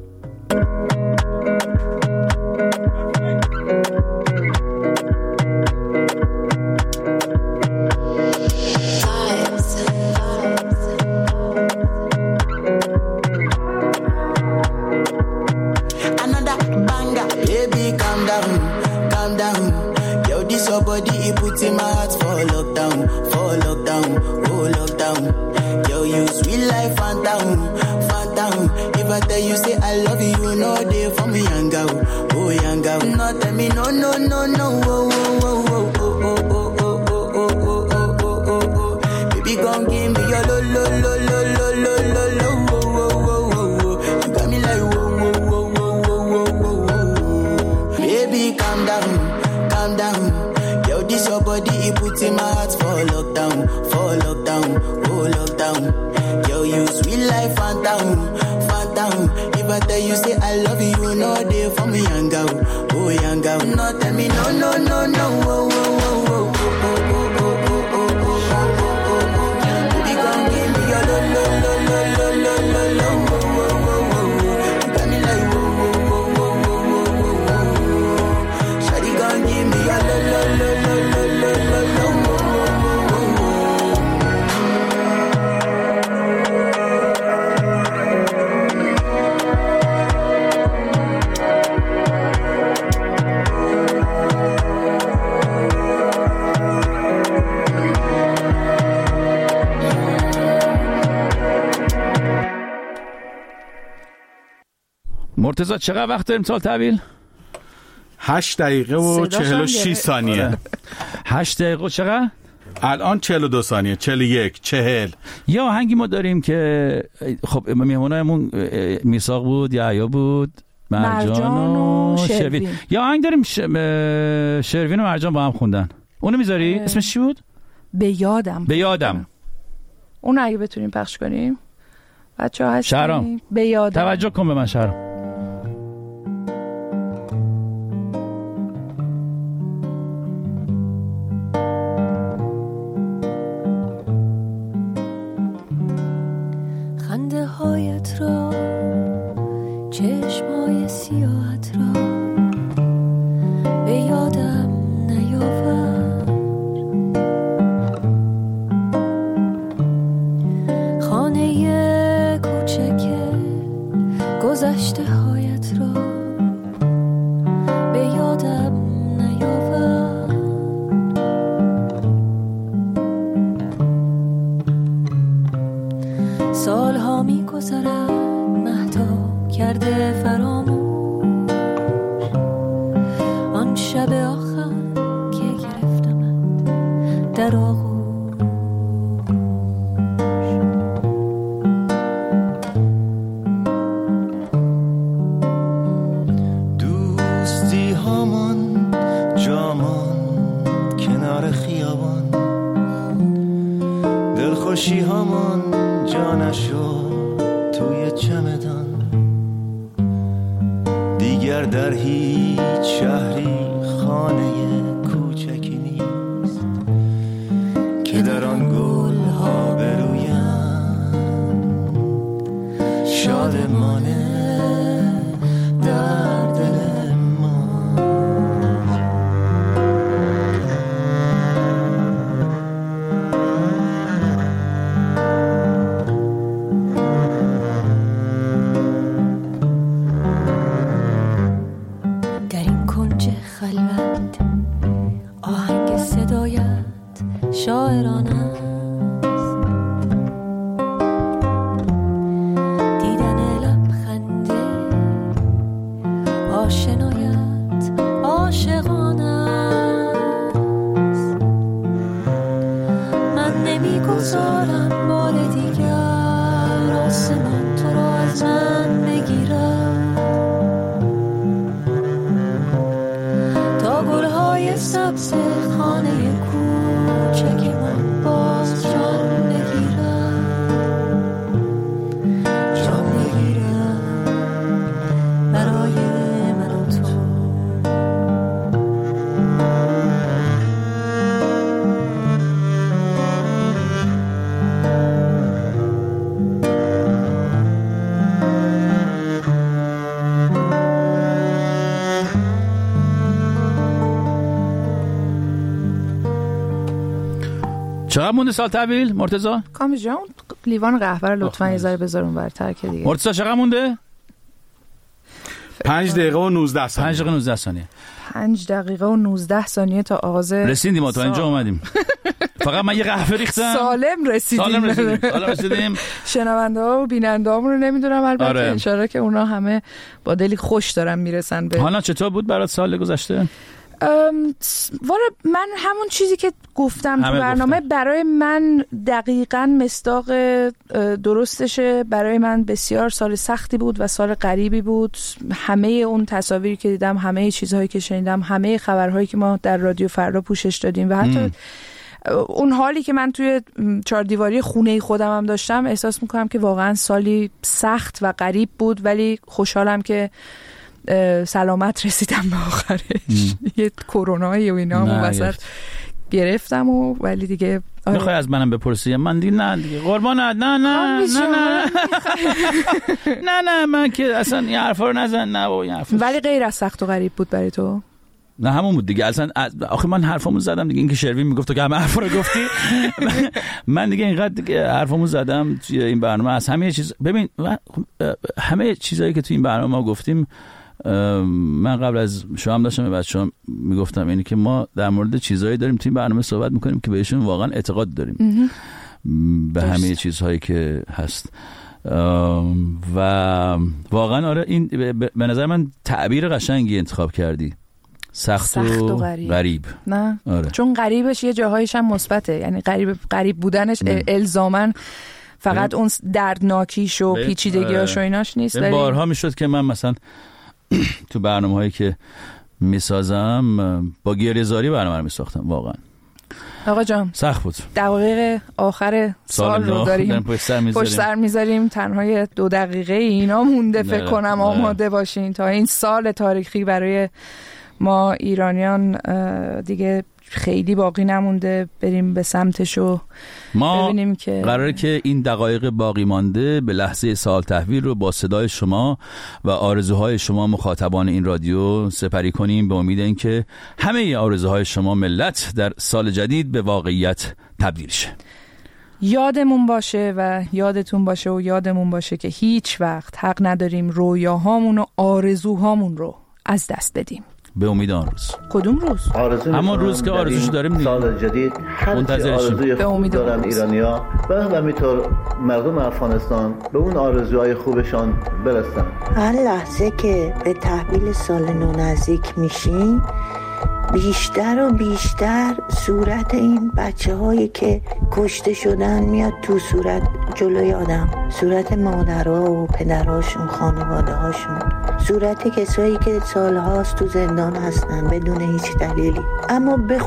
Body, it puts in my heart for lockdown, oh lockdown. Girl, you sweet life, phantom. If I tell you say I love you, you know they for me, young girl, oh young girl. No, tell me no, oh, oh, oh, oh, oh, oh, oh, oh, oh, oh, oh, oh, oh. Baby, come give me your lo, lo, lo, lo, lo, lo, lo, lo, oh, oh, oh, oh, oh. You got me like whoa, whoa, whoa, whoa, whoa, whoa, whoa. Baby, calm down. This your body, it puts in my heart for lockdown, oh lockdown. Girl, you sweet life, phantom. If I tell you say I love you, you know they for me, young girl, oh young girl. No, tell me no, oh, oh, oh, oh, oh, oh, oh, oh, oh, oh, oh, oh. Baby, come give me your lo, lo, lo, lo, lo, lo, lo, lo, oh, oh, oh, oh. You got me like oh, oh, oh, oh, oh, oh, oh. Shawty, come give me your lo, lo, lo, lo. مرتضی چقدر وقت امسال تحویل؟ 8 دقیقه و 46 ثانیه. 8 دقیقه چقدر؟ الان 42 ثانیه، 41، 40. یا آهنگی ما داریم که خب میهمونایمون میثاق بود، یحیی بود، مرجان و شروین. یا آهنگ داریم شروین و مرجان با هم خوندن. اونو میذاری؟ اسمش چی بود؟ به یادم. اون اگه بتونیم پخش کنیم بچه‌ها هستین. شهرام به یادم توجه کن به من شهرام. خنده هایت را، چشمای سیاهت را به یادم نیاور. خانه کوچک گذشته هایت را به یادم نیاور. سالها می گذرد مهتاب کرده فراموش آن شب آخر که گرفتمت در آغوش. دوستی هامان جامان کنار خیابان، دلخوشی هامان جانشو توی چمدان. دیگر در هیچ شهری خانه کوچکی نیست که در آن گل ها برویم شادمانه در دل ما. در این کنج خلوت آهنگ صدایت شاعرانه است. دیدن لبخنده آشنایت عاشقانه است. من نمیگذارم بار دیگر آسمان تو را از من بگیرم تا گلهای سبز خانه کوچک من باز جان بگیرم برای من و تو. چقدر مونده سال تحویل مرتضی؟ کامی جان لیوان قهوه رو لطفاً یه ذره بذار اون برتر که دیگه. مرتضی چقدر مونده؟ 5 دقیقه و 19 ثانیه. 5 دقیقه 19 ثانیه. 5 دقیقه و 19 ثانیه تا آغاز رسیدیم ما تا اینجا اومدیم. فقط من یه قهوه ریختم. سالم رسیدیم. شنونده ها و بیننده هامون رو نمیدونم البته انشالله که اونا همه با دلی خوش دارن میرسن به. حالا چطور بود برات سال گذشته؟ والا من همون چیزی که گفتم تو برنامه برای من دقیقاً مصداق درستشه. برای من بسیار سال سختی بود و سال غریبی بود. همه اون تصاویری که دیدم، همه چیزهایی که شنیدم، همه خبرهایی که ما در رادیو فردا پوشش دادیم و حتی اون حالی که من توی 4 دیواری خونه خودم هم داشتم، احساس میکنم که واقعاً سالی سخت و غریب بود، ولی خوشحالم که سلامت رسیدم به آخرش. یه کرونایی و اینا هم وسط گرفتم و ولی دیگه میخوای از منم بپرسی؟ من دیگه نه دیگه قربانت نه من که اصلا این حرفا رو نزن. نه این حرفا ولی غیر از سخت و غریب بود برای تو؟ نه همون بود دیگه. اصلا آخه من حرفامو زدم دیگه. این که شروین میگفت که همه حرفا رو گفتی من دیگه اینقدر دیگه حرفامو زدم توی این برنامه. از همه چیز ببین، همه چیزایی که توی این برنامه ما گفتیم، من قبل از شما هم داشتم به بچه‌ها میگفتم اینی که ما در مورد چیزایی داریم توی این برنامه صحبت میکنیم که بهشون واقعا اعتقاد داریم به همه چیزهایی که هست و واقعا آره این به نظر من تعبیر قشنگی انتخاب کردی سخت و غریب. نه آره. چون غریبش یه جاهایش هم مثبته، یعنی غریب بودنش الزاماً فقط اون دردناکیش و پیچیدگیاش و ایناش نیست. بارها میشد که من مثلا تو برنامه‌هایی که میسازم با گریه‌زاری برنامه رو میساختم. واقعا آقا جان سخت بود. دقایق آخر سال رو داریم پشت سر میذاریم، تنها 2 دقیقه اینا مونده فکر کنم آماده باشین تا این سال تاریخی برای ما ایرانیان دیگه خیلی باقی نمونده بریم به سمتش و ببینیم که قراره که این دقایق باقی مانده به لحظه سال تحویل رو با صدای شما و آرزوهای شما مخاطبان این رادیو سپری کنیم، به امید اینکه همه آرزوهای شما ملت در سال جدید به واقعیت تبدیل شه. یادمون باشه و یادتون باشه و یادمون باشه که هیچ وقت حق نداریم رویاهامون و آرزوهامون رو از دست بدیم. به امید آن روز. کدوم روز؟ همون روز که آرزوش داریم سال جدید آرزوی خوب دارن ایرانیا و همینطور مردم افغانستان به اون آرزوهای خوبشان برسن. هر لحظه که به تحویل سال نو نزدیک میشیم بیشتر و بیشتر صورت این بچه هایی که کشته شدن میاد تو صورت جلوی آدم، صورت مادرها و پدرهاشون، خانواده هاشون، صورت کسایی که سالهاست تو زندان هستن بدون هیچ دلیلی. اما به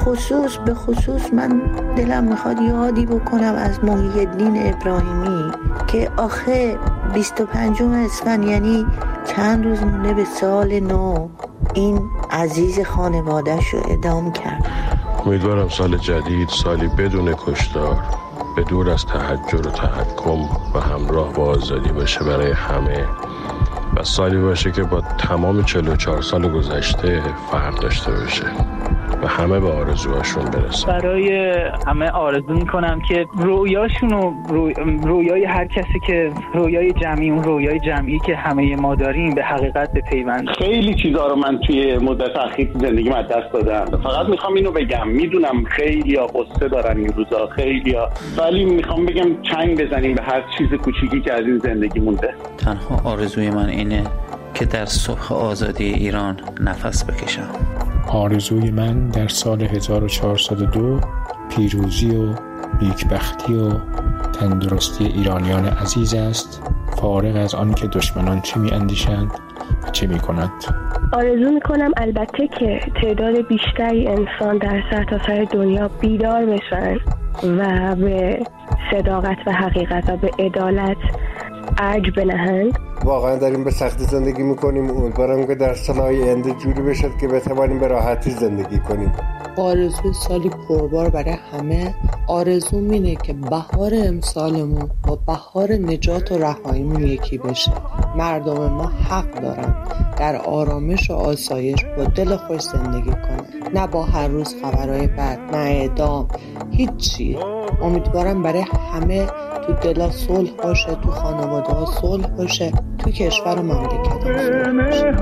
خصوص من دلم میخواد یادی بکنم از محی الدین ابراهیمی که آخه 25 اسفند یعنی چند روز مونده به سال نو این عزیز خانواده‌اش رو اعدام کرد. امیدوارم سال جدید سالی بدون کشتار، به دور از تحجر و تحکم و همراه با آزادی باشه برای همه و سالی باشه که با تمام 44 سال گذشته فرق داشته باشه و همه به آرزوهاشون برسن. برای همه آرزو میکنم که رویاشون و رویای هر کسی که رویای جمعی، اون رویای جمعی که همه ما داریم به حقیقت بپیوند. خیلی چیزا رو من توی مدت اخیر زندگیم از دست دادم. فقط میخوام اینو بگم، میدونم خیلیا قصه دارن این روزا، خیلیا، ولی میخوام بگم چنگ بزنیم به هر چیز کوچیکی که از این زندگی مونده. تنها آرزوی من اینه که در صبح آزادی ایران نفس بکشم. آرزوی من در سال 1402 پیروزی و نیکبختی و تندرستی ایرانیان عزیز است، فارغ از آن که دشمنان چه می اندیشند و چه می کنند. آرزو می کنم البته که تعداد بیشتری انسان در سرتاسر دنیا بیدار بشن و به صداقت و حقیقت و به عدالت ارج بنهند. واقعا داریم به سختی زندگی میکنیم. امیدوارم که در سالهای آینده جوری بشه که بتوانیم به راحتی زندگی کنیم. آرزوی سالی پربار برای همه. آرزوم اینه که بهار امسالمون با بهار نجات و رهاییمون یکی بشه. مردم ما حق دارن در آرامش و آسایش با دل خوش زندگی کنن، نه با هر روز خبرهای بد، نه اعدام، هیچی. امیدوارم برای همه تو دلا صلح باشه، تو خانواده ها صلح باشه، تو کشور و مملکت ها صلح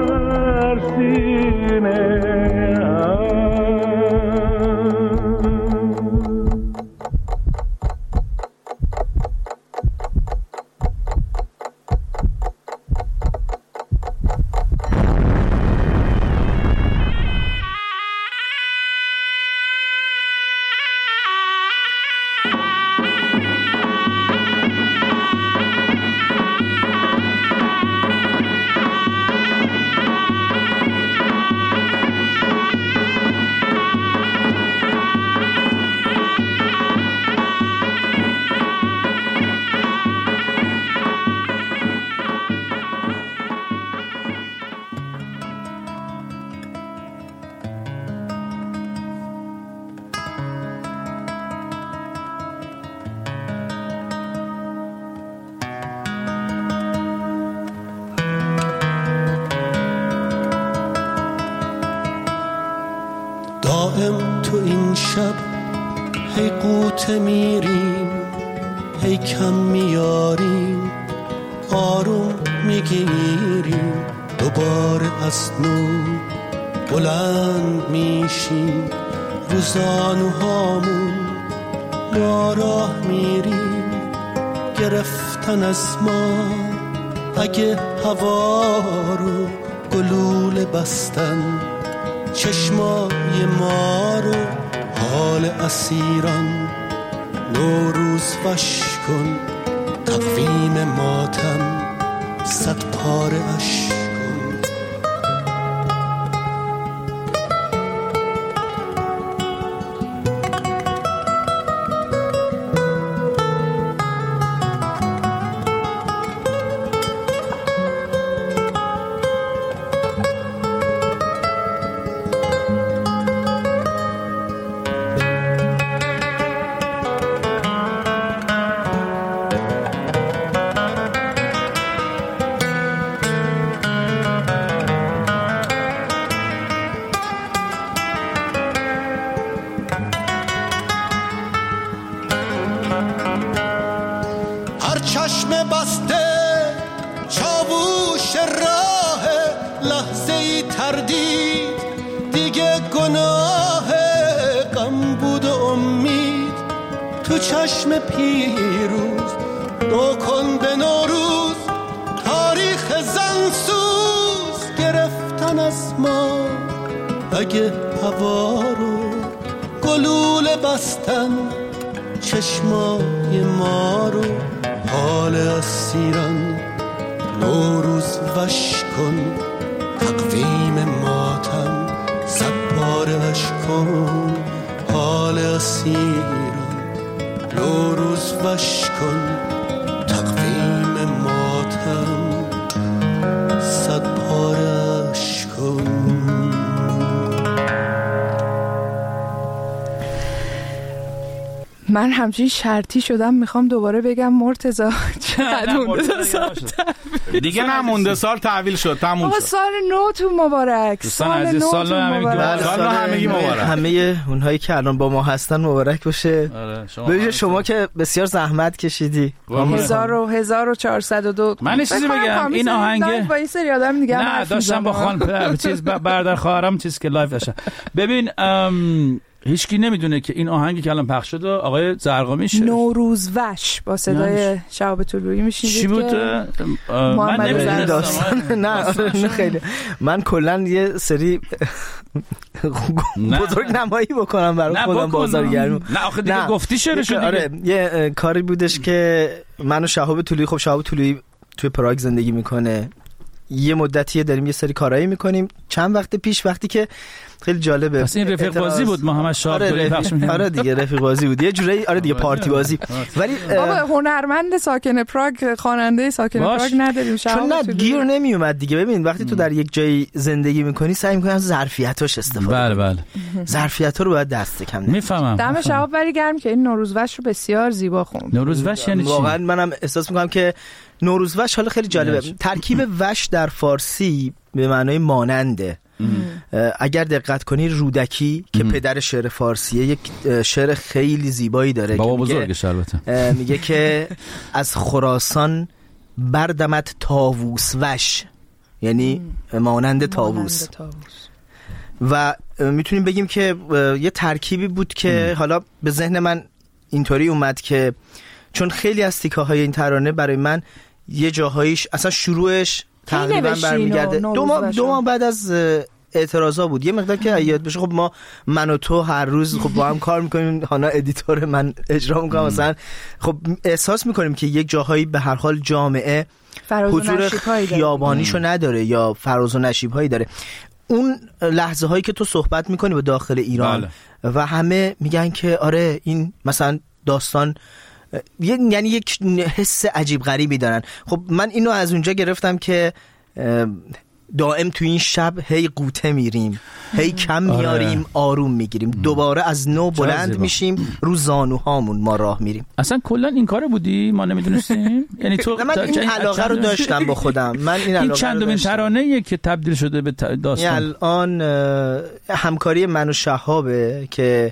باشه. دائم تو این شب هی قوت میریم، هی کم میاریم، آروم میگیریم، دوباره از نو بلند میشیم، روزانوهامون ما راه میریم، گرفتن از ما اگه هوا رو گلوله بستن، چشمای ما رو حال اسیران. نوروز وش کن تقویم ماتم، 100 پاره اشک کن. چشم پیروز رو کن به نوروز، تاریخ زنسوز گرفتن از ما. اگه هوا رو گلوله بستن، چشمای ما رو حال اسیران. نوروز وش کن تقویم ماتم، 100 باره وش کن حال اسیران. نوروز وش کن تقویم ماتم، 100 پارش کن. من همچین شرطی شدم میخوام دوباره بگم مرتضی چقدر مونده سال دیگه نمونده، سال تحویل شد، تموم شد. سال نو تو مبارک. سال نو همگی مبارک. همه اونهایی که الان با ما هستن مبارک باشه. ببین شما که بسیار زحمت کشیدی. 1402. من چیزی بگم، این آهنگ با این سری آدم دیگه نه داشتم با خان چیز برادر خواهرم چیز که لایو داشتم. ببین هیچکی نمیدونه که این آهنگی که الان پخش شده آقای زرقامی شه. نوروز وش با صدای شهاب طلویی میشنید. چی بود؟ من نمیدونم داستان. نه خیلی من کلا یه سری بزرگ نمایی بکنم برای خودم بازارگرمی. نه آخه دیگه گفتی چرا شد. آره یه کاری بودش که من و شهاب طلویی، خب شهاب طلویی توی پراگ زندگی میکنه، یه مدتیه داریم یه سری کارایی میکنیم. چند وقت پیش وقتی که خیلی جالبه، پس این رفیق بازی بود، ما همش شاه طلویی پخش می‌کردیم. آره دیگه رفیق بازی بود یه جوری. آره دیگه پارتی بازی. ولی بابا هنرمند ساکن پراگ، خواننده ساکن پراگ نداریم. چون نه گیر نمی اومد دیگه. ببین وقتی تو در یک جای زندگی میکنی سعی میکنی از ظرفیتاش استفاده کنی. بله ظرفیت‌ها رو باید دست کم ندی. میفهمم. دم شهاب ولی گرم که این نوروزوش رو بسیار زیبا خوند. نوروزوش یعنی چی؟ واقعا منم احساس میکنم که نوروزوش حالا خیلی جالبه. ترکیب وش در فارسی به معنای ماننده. اگر دقت کنی رودکی که پدر شعر فارسیه یک شعر خیلی زیبایی داره، بابا بزرگش البته، میگه که از خراسان بردمت طاووس وش، یعنی مانند طاووس. و میتونیم بگیم که یه ترکیبی بود که حالا به ذهن من اینطوری اومد که چون خیلی از تیکه‌های این ترانه برای من یه جاهایش اصلا شروعش تقریبا برمیگرده دو ماه بعد از اعتراضا بود. یه مقدار که یاد بشه، خب من و تو هر روز خب با هم کار میکنیم، هانا ادیتور، من اجرا میکنم مثلا، خب احساس میکنیم که یک جاهایی به هر حال جامعه حضور خیابانیشو نداره یا فراز و نشیب هایی داره. اون لحظه هایی که تو صحبت میکنی به داخل ایران و همه میگن که آره این مثلا داستان، یعنی یک حس عجیب غریبی دارن. خب من اینو از اونجا گرفتم که دائم تو این شب هی قوطه میریم، هی کم میاریم، آروم میگیریم، دوباره از نو بلند میشیم، رو زانوهامون ما راه میریم. اصلا کلا این کاره بودی ما نمیدونستیم. یعنی تو من این علاقه رو داشتم با خودم. من این چندمین ترانه‌ایه که تبدیل شده به داستان. الان همکاری من و شهابه که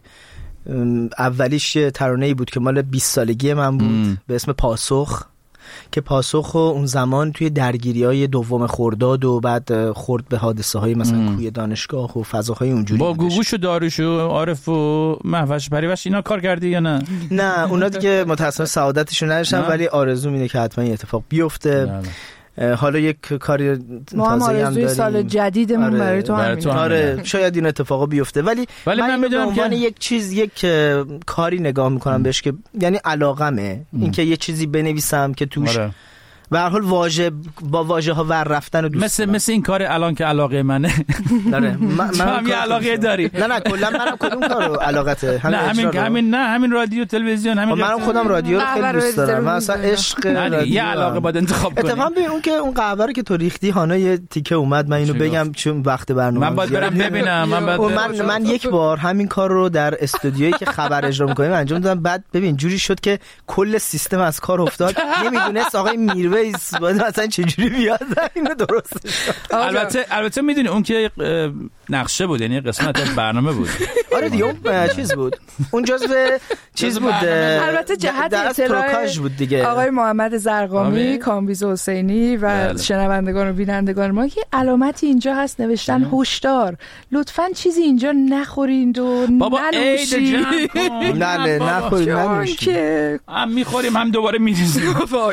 اولیش ترانه‌ای بود که مال 20 سالگی من بود به اسم پاسخ، که پاسخ اون زمان توی درگیری‌های دوم خرداد و بعد خورد به حادثه‌های مثلا کوی دانشگاه و فضاهای اونجوری با گوگوش و داروش و عارف و مهوش پریوش اینا کار کردی یا نه؟ نه اونا دیگه متأسفانه سعادتشو نداشتم، ولی آرزوم اینه که حتما این اتفاق بیفته. حالا یک کاری ما هم آرزوی سال جدیدمون برای تو همین. آره شاید این اتفاقا بیفته ولی من میدونم که یک کاری نگاه میکنم بهش که یعنی علاقمه اینکه یه چیزی بنویسم که توش به هر حال با واژه ها ور رفتن و دوست مثل این کار الان که علاقه منه. آره من یه علاقه داری. نه کلا منم کدوم کارو علاقته همین رادیو تلویزیون همین. منم خودم رادیو رو خیلی دوست دارم. من اصلا عشق رادیو یه علاقه باید انتخاب کنی. اتفاقا ببین اون قهوه رو که تو ریختی هانا یه تیکه اومد من اینو بگم چون وقت برنامه من باید برم ببینم. من یک بار همین کار رو در استودیویی که خبر اجرا می‌کنیم انجام دادم. بعد ببین جوری شد که کل سیستم از کار افتاد. نمیدونست آقای میرویس مثلا چجوری بیاد اینو درست. البته میدونی اون که نقشه بود یعنی قسمت از برنامه بود. آره دیگه اون چیز بود. اون جزو چیز بود. البته جهت اطلاع بود دیگه. آقای محمد زرقامی، کامبیز حسینی و شنوندگان و بینندگان ما که علامتی اینجا هست نوشتن هشدار لطفاً چیزی اینجا نخورید و ننوشید. نه نخورید که هم میخوریم هم دوباره میریزیم.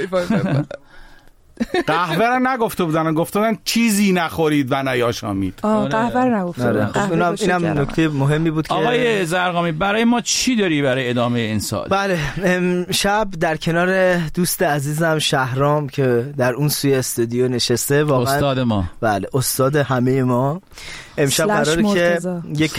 قهوه رو نگفته بودن چیزی نخورید و نیاشامید. قهوه رو نگفته بودن. اینم نکته مهمی بود که آقای زرقامی برای ما چی داری برای ادامه این سال؟ بله شب در کنار دوست عزیزم شهرام که در اون سوی استودیو نشسته واقعا استاد ما. بله استاد همه ما. امشب قراره که یک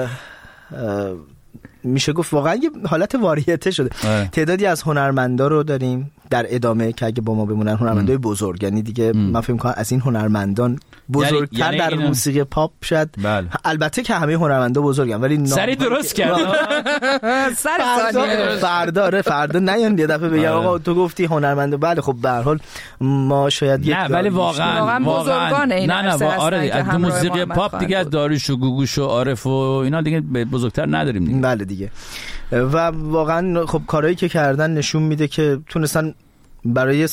میشه گفت واقعا یه حالت واریته شده. تعدادی از هنرمندا رو داریم در ادامه که اگه با ما بمونن هنرمندای بزرگ یعنی دیگه من فکر می‌کنم از این هنرمندان بزرگتر در موسیقی پاپ شد. البته که همه هنرمندا بزرگن ولی سری درست کرد. فردا نیان یه دفعه بگم آقا تو گفتی هنرمنده. بله خب به هر حال ما شاید نه ولی واقعا بزرگان این آره از موسیقی پاپ دیگه از داریوش و گوگوش و عارف و اینا دیگه بزرگتر نداریم دیگه. بله دیگه و واقعا خب کارهایی که کردن نشون میده که تونستن برای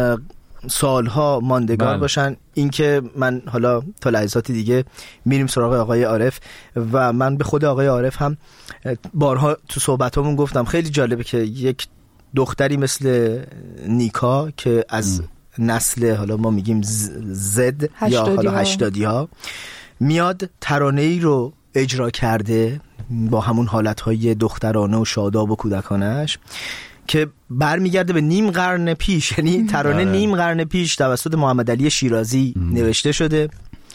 سالها ماندگار باشن. اینکه من حالا تا لحظاتی دیگه میریم سراغ آقای عارف و من به خود آقای عارف هم بارها تو صحبتامون گفتم خیلی جالبه که یک دختری مثل نیکا که از نسل حالا ما میگیم زد یا حالا 80ها میاد ترانه‌ای رو اجرا کرده با همون حالتهای دخترانه و شاداب و کودکانش که برمیگرده به نیم قرن پیش. یعنی ترانه نیم قرن پیش توسط محمد علی شیرازی نوشته شده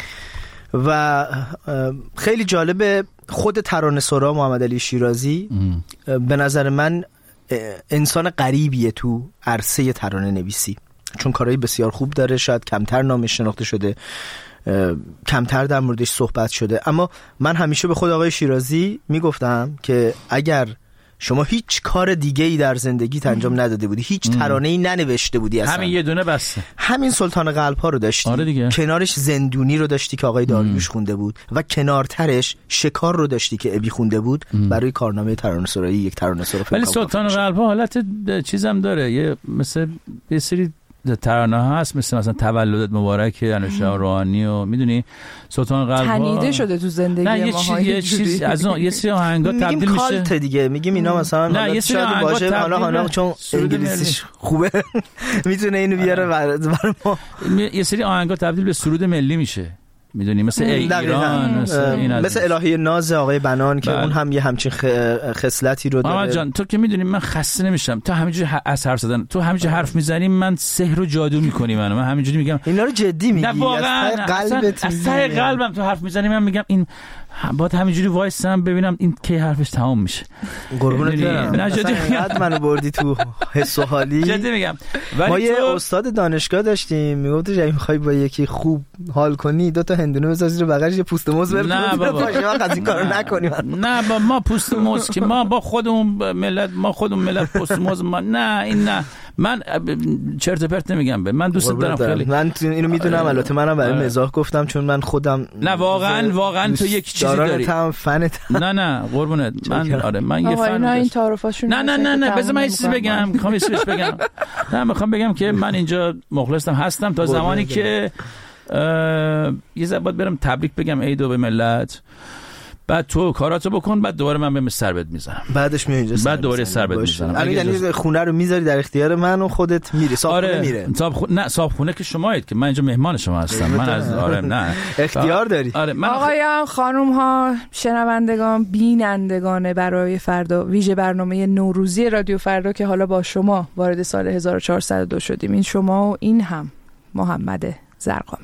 و خیلی جالبه. خود ترانه سرا محمد علی شیرازی به نظر من انسان غریبیه تو عرصه ترانه نویسی چون کارهای بسیار خوب داره. شاید کمتر نامش شناخته شده کمتر در موردش صحبت شده اما من همیشه به خود آقای شیرازی میگفتم که اگر شما هیچ کار دیگه ای در زندگیت انجام نداده بودی هیچ ترانه‌ای ننوشته بودی اصلا همین یه دونه بسته همین سلطان قلب ها رو داشتی. آره دیگه. کنارش زندونی رو داشتی که آقای داریوش خونده بود و کنارترش شکار رو داشتی که ابی خونده بود. برای کارنامه ترانه‌سرایی یک ترانه‌سرا ولی سلطان قلب ها حالت چیزم داره یه مثل یه سری ترانه هست مثلا تولدت مبارک انوشا روحانی و میدونی سلطان قلب تنیده شده تو زندگی ما یه چیز از اون یه سری آهنگا تبدیل میشه کالت دیگه میگیم اینا مثلا یه سری باشه حالا چون انگلیسیش خوبه میتونه اینو بیاره برای ما. یه سری آهنگا تبدیل به سرود ملی میشه میدونی مثل ایران مثل الهی ناز آقای بنان که اون هم یه همچین خصلتی رو داره. محمد جان تو که میدونی من خسته نمیشم تو همینجوری از حرف زدن تو همینجوری حرف میزنی من سحر و جادو میکنی من همینجوری میگم اینا رو جدی میگی نه واقعا از ته قلبم تو حرف میزنی من میگم این باید همینجوری وایسم ببینم این کی حرفش تمام میشه. قربونت برم نه جدی منو بردی تو حس و حالی جدی میگم. ما یه استاد دانشگاه داشتیم میگفت اگه میخوای با یکی خوب حال کنی 2 تا هندونه بذار زیر بغلش یه پوست موز بر نه بابا از این کارو نکنیم. نه با ما پوست موز که ما با خودمون ملت پوست موز ما نه این نه من چرت و پرت نمیگم من دوست دارم خیلی من اینو میدونم البته منم برای مزاح گفتم چون من خودم نه واقعا تو یک چیزی داری نه قربونت من آره من یه فن این تعارفاشون نه بذار من یه چیزی بگم میخوام یه چیزی بگم نه میخوام بگم که من اینجا مخلصم هستم تا زمانی که یه زباد برم تبریک بگم عیدو به ملت بعد تو کاراتو بکن، بعد دوباره من بهم سر بد میزنم، بعدش میای اینجا بعد دوباره سر بد میزنم. یعنی خونه رو میذاری در اختیار من و خودت میری صاحب میره. نه صاحب خونه که شمایید که من اینجا مهمان شما هستم. من از نه اختیار داری. آقایان، خانم ها، شنوندگان، بینندگان برای فردا ویژه برنامه نوروزی رادیو فردا که حالا با شما وارد سال 1402 شدیم، این شما و این هم محمد زرقامی.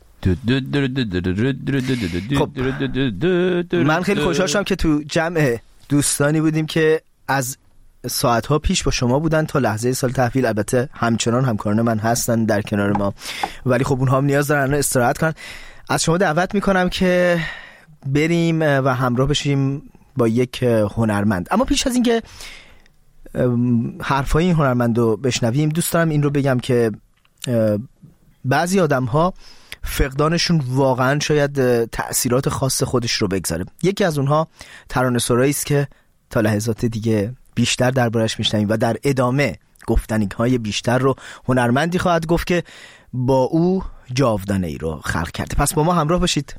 خب من خیلی خوشحال شدم که تو جمع دوستانی بودیم که از ساعتها پیش با شما بودن تا لحظه سال تحویل. البته همچنان همکاران من هستن در کنار ما، ولی خب اونها هم نیاز دارن استراحت کنن. از شما دعوت میکنم که بریم و همراه بشیم با یک هنرمند. اما پیش از اینکه حرفای این هنرمند رو بشنویم، دوست دارم این رو بگم که بعضی آدم ها فقدانشون واقعا شاید تأثیرات خاص خودش رو بگذاره. یکی از اونها ترانه‌سرایی است که تا لحظات دیگه بیشتر دربارش میشنویم و در ادامه گفتنی‌های بیشتر رو هنرمندی خواهد گفت که با او جاودانه‌ای رو خلق کرده. پس با ما همراه باشید.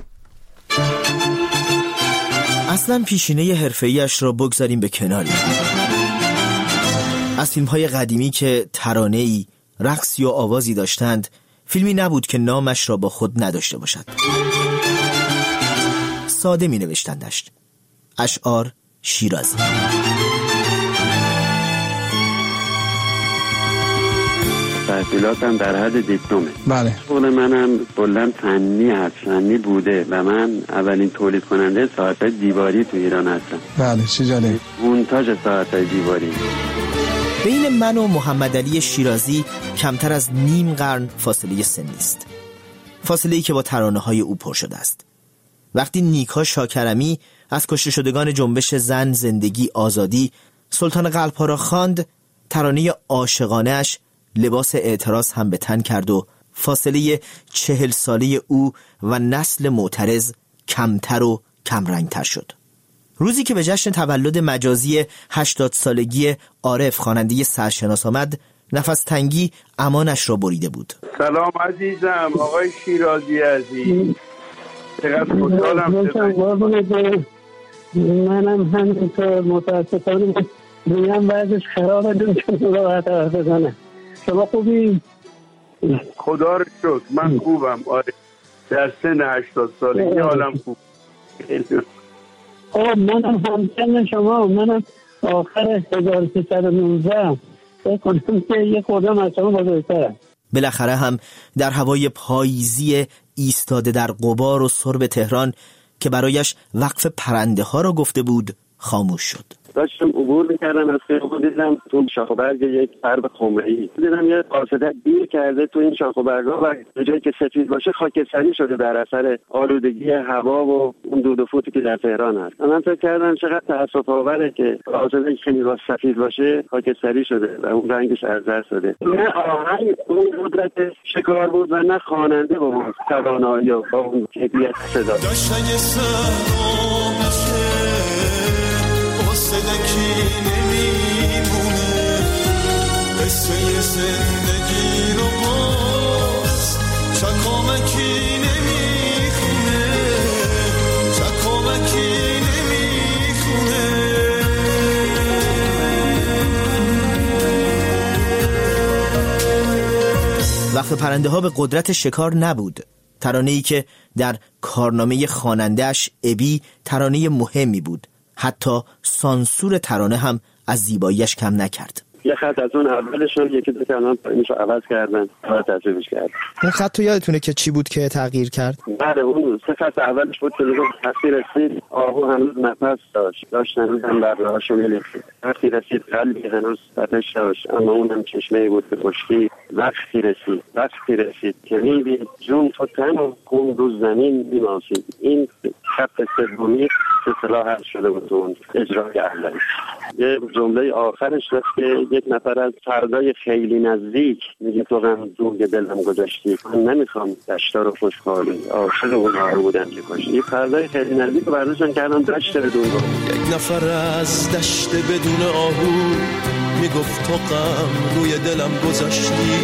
اصلا پیشینه حرفه‌ایش را بگذاریم به کناری. از فیلم‌های قدیمی که ترانه‌ای، رقصی و آوازی داشتند، فیلمی نبود که نامش را با خود نداشته باشد. ساده می نوشتندش. اشعار شیرازی. تحصیلاتم در حد دیپلمه. بله. شغل منم کلاً فنی هست، فنی بوده و من اولین تولید کننده ساعت‌های دیواری تو ایران هستم. بله، چه جالب. مونتاژ ساعت‌های دیواری. بین من و محمد علی شیرازی کمتر از نیم قرن فاصله سنی است. فاصله‌ای که با ترانه‌های او پر شده است. وقتی نیکا شاکرمی از کشته شدگان جنبش زن، زندگی، آزادی سلطان قلب‌ها را خواند، ترانه عاشقانه‌اش لباس اعتراض هم به تن کرد و فاصله 40 ساله او و نسل معترض کمتر و کمرنگتر شد. روزی که به جشن تولد مجازی 80 سالگی عارف خواننده سرشناس آمد، نفس تنگی امانش را بریده بود. سلام عزیزم، آقای شیرازی عزیز. چقدر خوشحالم. منم همینطور متاسفانه رویم وضعش خرابه، نمیتونم راحت حرف بزنم. شما خوبی؟ خدا رو شکر من خوبم. آره در سن 80 سالگی حالم خوب. منم همسن شما، منم آخر 1319 فکر کنم که یک خودم از شما بزرگترم. بالاخره هم در هوای پاییزی ایستاده در غبار و سرب تهران که برایش وقف پرنده ها را گفته بود خاموش شد. داشتم عبور میکردم از خیابون، دیدم تو شاخ و برگ یک سرب خمره‌ای، دیدم یه قاصده دیر کرده تو این شاخ و برگ‌ها و به جایی که سفید باشه خاکستری شده در اثر آلودگی هوا و اون دود و فوتی که در تهران هست. من فکر کردم چقدر تأسف آوره که قاصده خیلی سفید باشه خاکستری شده و اون رنگش ارزرد شده. نه آهنگ اون قدرت شکار بود و نه خواننده با اون توانایی و با اون کیفیت صدا. صدکی نمیمونه قصه زندگی رو باز چکامکی نمیخونه چکامکی نمیخونه. وقت پرنده ها به قدرت شکار نبود. ترانه‌ای که در کارنامه خواننده‌اش ابی ترانه مهمی بود. حتی سانسور ترانه هم از زیباییش کم نکرد. یه خط از اون اولشون یکی دو کلمه پایینشو عوض کردن و تجربهش کردن. اون خط تو یادتونه که چی بود که تغییر کرد؟ بله اون سه خط اولش بود که وقتی رسید آهو هنوز نفس داشت هنوز هم برهاشو میلیخید. وقتی رسید قلبی هنوز آتش داشت اما اونم چشمه بود به خشکی. وقتی رسید که میبید جون تو تن و خون رو زمین میماسید. این خط سومی اصطلاح حل شده بود اون اجرای اولی. یه جمله آخرش هست که یک نفر از فردای خیلی نزدیک میگه تو غم دوگ دلم گذاشتی، من نمیخوام دشتا رو خوشحالی عاشق اونها رو بودم که کشتی. فردای خیلی نزدیک رو برداشتن کردن دشت بدون رو. یک نفر از دشت بدون آهو میگفت تو غم روی دلم گذاشتی،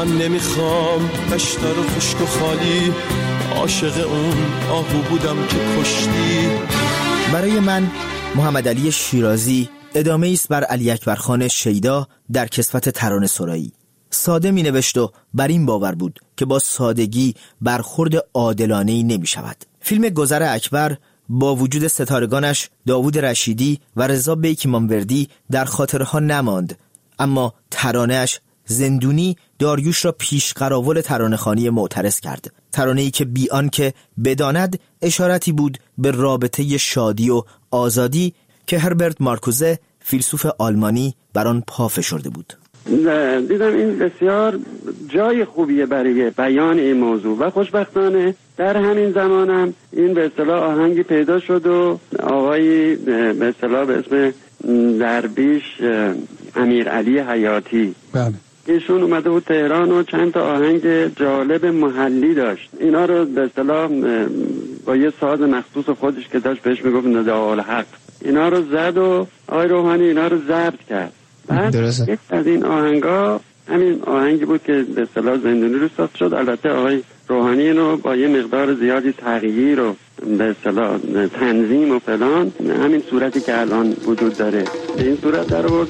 من نمیخوام دشت رو خشک و خالی، عاشق اون آهو بودم که کشتی. برای من محمد علی شیرازی ادامه است بر علی اکبر خان شیدا در کسوت ترانه سرایی. ساده می نوشت و بر این باور بود که با سادگی برخورد عادلانه‌ای نمی شود. فیلم گذر اکبر با وجود ستارگانش داوود رشیدی و رضا بیکمانوردی در خاطرها نماند، اما ترانه‌اش زندونی داریوش را پیش قراول ترانه‌خوانی معترض کرد. ترانه‌ای که بی آنکه بداند اشارتی بود به رابطه شادی و آزادی که هربرت مارکوزه فیلسوف آلمانی بر آن پا فشرده بود. دیدم این بسیار جای خوبیه برای بیان این موضوع و خوشبختانه در همین زمانم این به اصطلاح آهنگی پیدا شد و آقای به اصطلاح به اسم درویش امیرعلی حیاتی، ایشون اومده بود تهران و چند تا آهنگ جالب محلی داشت. اینا رو به اصطلاح با یه ساز مخصوص خودش که داشت بهش میگفت نداء الحق، اینا رو زد و آقای روحانی اینا رو ضبط کرد. بعد یک از این آهنگا همین آهنگی بود که به اصطلاح زندونی رو ساخته شد. البته آقای روحانی اینو با یه مقدار زیادی تغییر و به اصطلاح تنظیم و فلان همین صورتی که الان وجود داره به این صورت در آورد.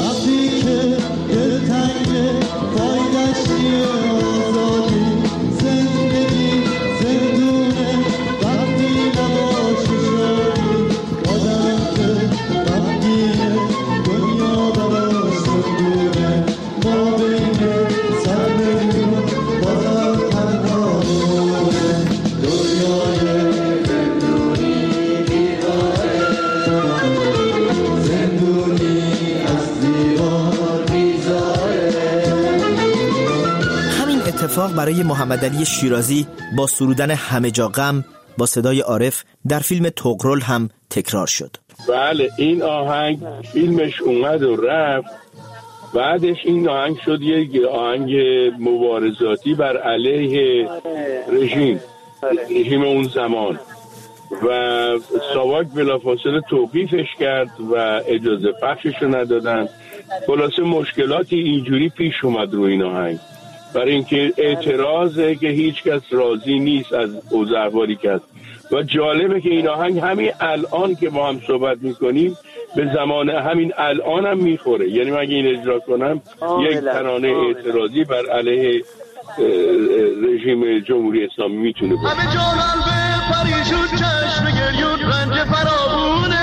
اتفاق برای محمد علی شیرازی با سرودن همه جا غم با صدای عارف در فیلم طغرل هم تکرار شد. بله این آهنگ فیلمش اومد و رفت، بعدش این آهنگ شد یک آهنگ مبارزاتی بر علیه رژیم اون زمان و ساواک بلافاصله توقیفش کرد و اجازه پخشش رو ندادن. خلاصه مشکلاتی اینجوری پیش اومد رو این آهنگ، برای اینکه اعتراضه که هیچ کس راضی نیست از اوضاعی که هست. و جالبه که این آهنگ همین الان که با هم صحبت میکنیم به زمان همین الان هم میخوره. یعنی من اگه این اجرا کنم یک ترانه اعتراضی بر علیه رژیم جمهوری اسلامی میتونه باشه. همه جانان به پریشون چشم گریون رنج فراوونه،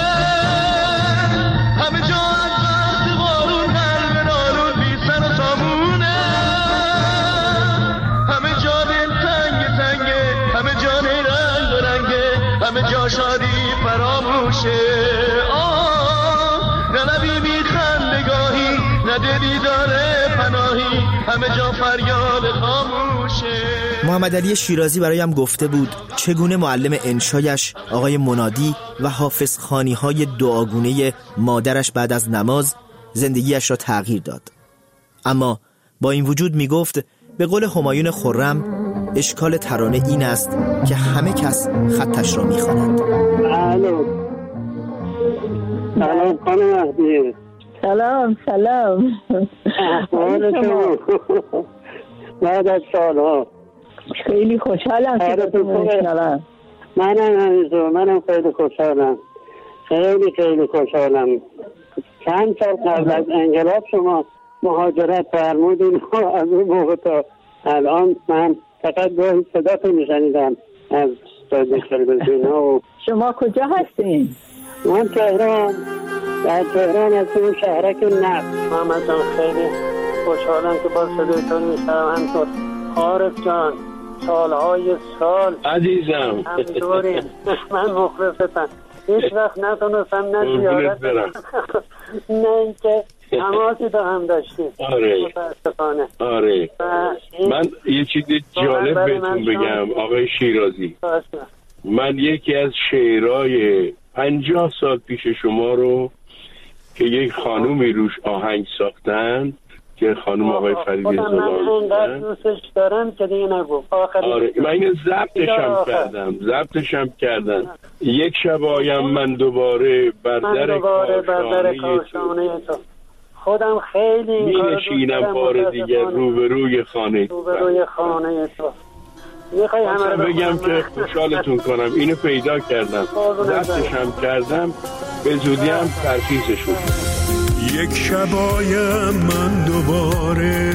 همه جان وقت بارون قلب نارون بی سر و سامونه، همه جا دل تنگ تنگه، همه جا رنگ و رنگه، همه جا شادی فراموشه. نه لبی میخندگاهی، نه دلی داره پناهی، همه جا فریاد خاموشه. محمد علی شیرازی برایم گفته بود چگونه معلم انشایش آقای منادی و حافظ خوانی های دعاگونه مادرش بعد از نماز زندگیش را تغییر داد. اما با این وجود می گفت به قول همایون خرم اشکال ترانه این است که همه کس خطش را می خوانند. الو سلام خانم مهدی. سلام احوال شما بعد از سالها خیلی خوشحالم که باشم. منم خیلی خوشحالم، خیلی خوشحالم. چند سال قبل از انقلاب شما مهاجرت فرمودین و از اون موقع تا الان من فقط گاهی صداتو میشنیدم از تلویزیون ها. شما کجا هستین؟ من تهران، در تهران از اون شهرک نفت. محمد جان خیلی خوشحالم که با صدایتون میشنم. همطور عارف جان سالهای سال عزیزم همینطوری من مخلصتم. هیچ وقت نتونستم نه زیارت نه اینکه تماسی با هم داشتیم. متاسفانه. آره من یه چیز جالب بهتون بگم آقای شیرازی. من یکی از شعرهای 50 سال پیش شما رو که یک خانومی روش آهنگ ساختن که خانم آقای فریدی زبان من اینقدر دوستش دارم که دیگه نگو. آره من اینو ضبطشم کردن. یک شب آیم من دوباره بر در کاشانه تو. خودم خیلی می نشینم بار دیگر روبروی خانه تو. میخوای همه رو بگم که خوشحالتون کنم، اینو پیدا کردم، دستش هم کردم، به زودی هم ترخیصش شد. یک شبایم من دوباره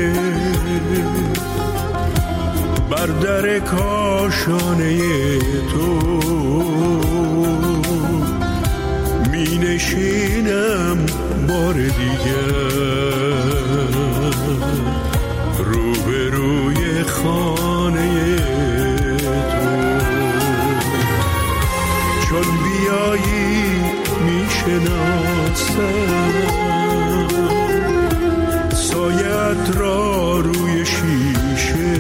بر در کاشانه تو می نشینم بار دیگر روبروی خانه تو. چون بیایی می شناسم سایت را روی شیشه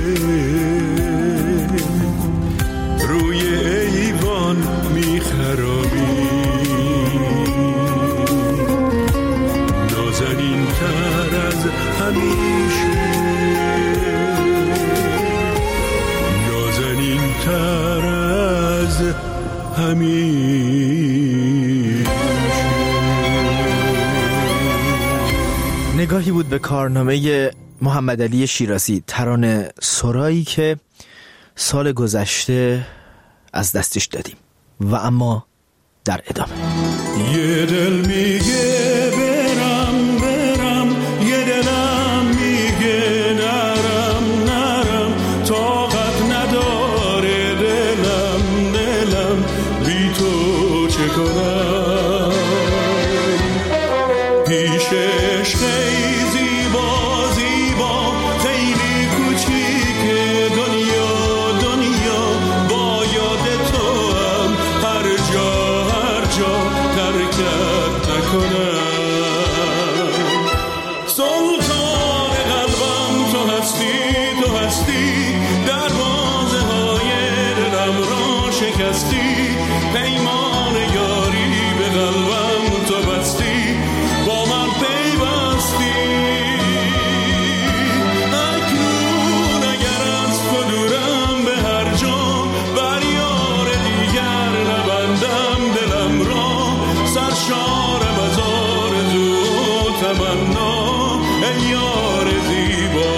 روی ایوان می خرابی، نازنین تر از همیشه، نازنین تر از همیشه. نگاهی بود به کارنامه محمد علی شیرازی، ترانه سرایی که سال گذشته از دستش دادیم و اما در ادامه یه دل میگه برم برم، یه دلم میگه نرم نرم، طاقت نداره دلم دلم بی تو چه کنم. پیشش خیلی زیبا زیبا، خیلی کوچیک دنیا دنیا، با یاد تو هم هر جا ترکت نکنم. سلطان قلبم تو هستی، دروازه های دلم را شکستی، پیمان یاری به قلبم تو بستی، با من پیوستی. اکنون اگر از تو دورم به هر جا، بر یار دیگر نبندم دلم را، سرشارم از آرزو و تمنا ای یار زیبا.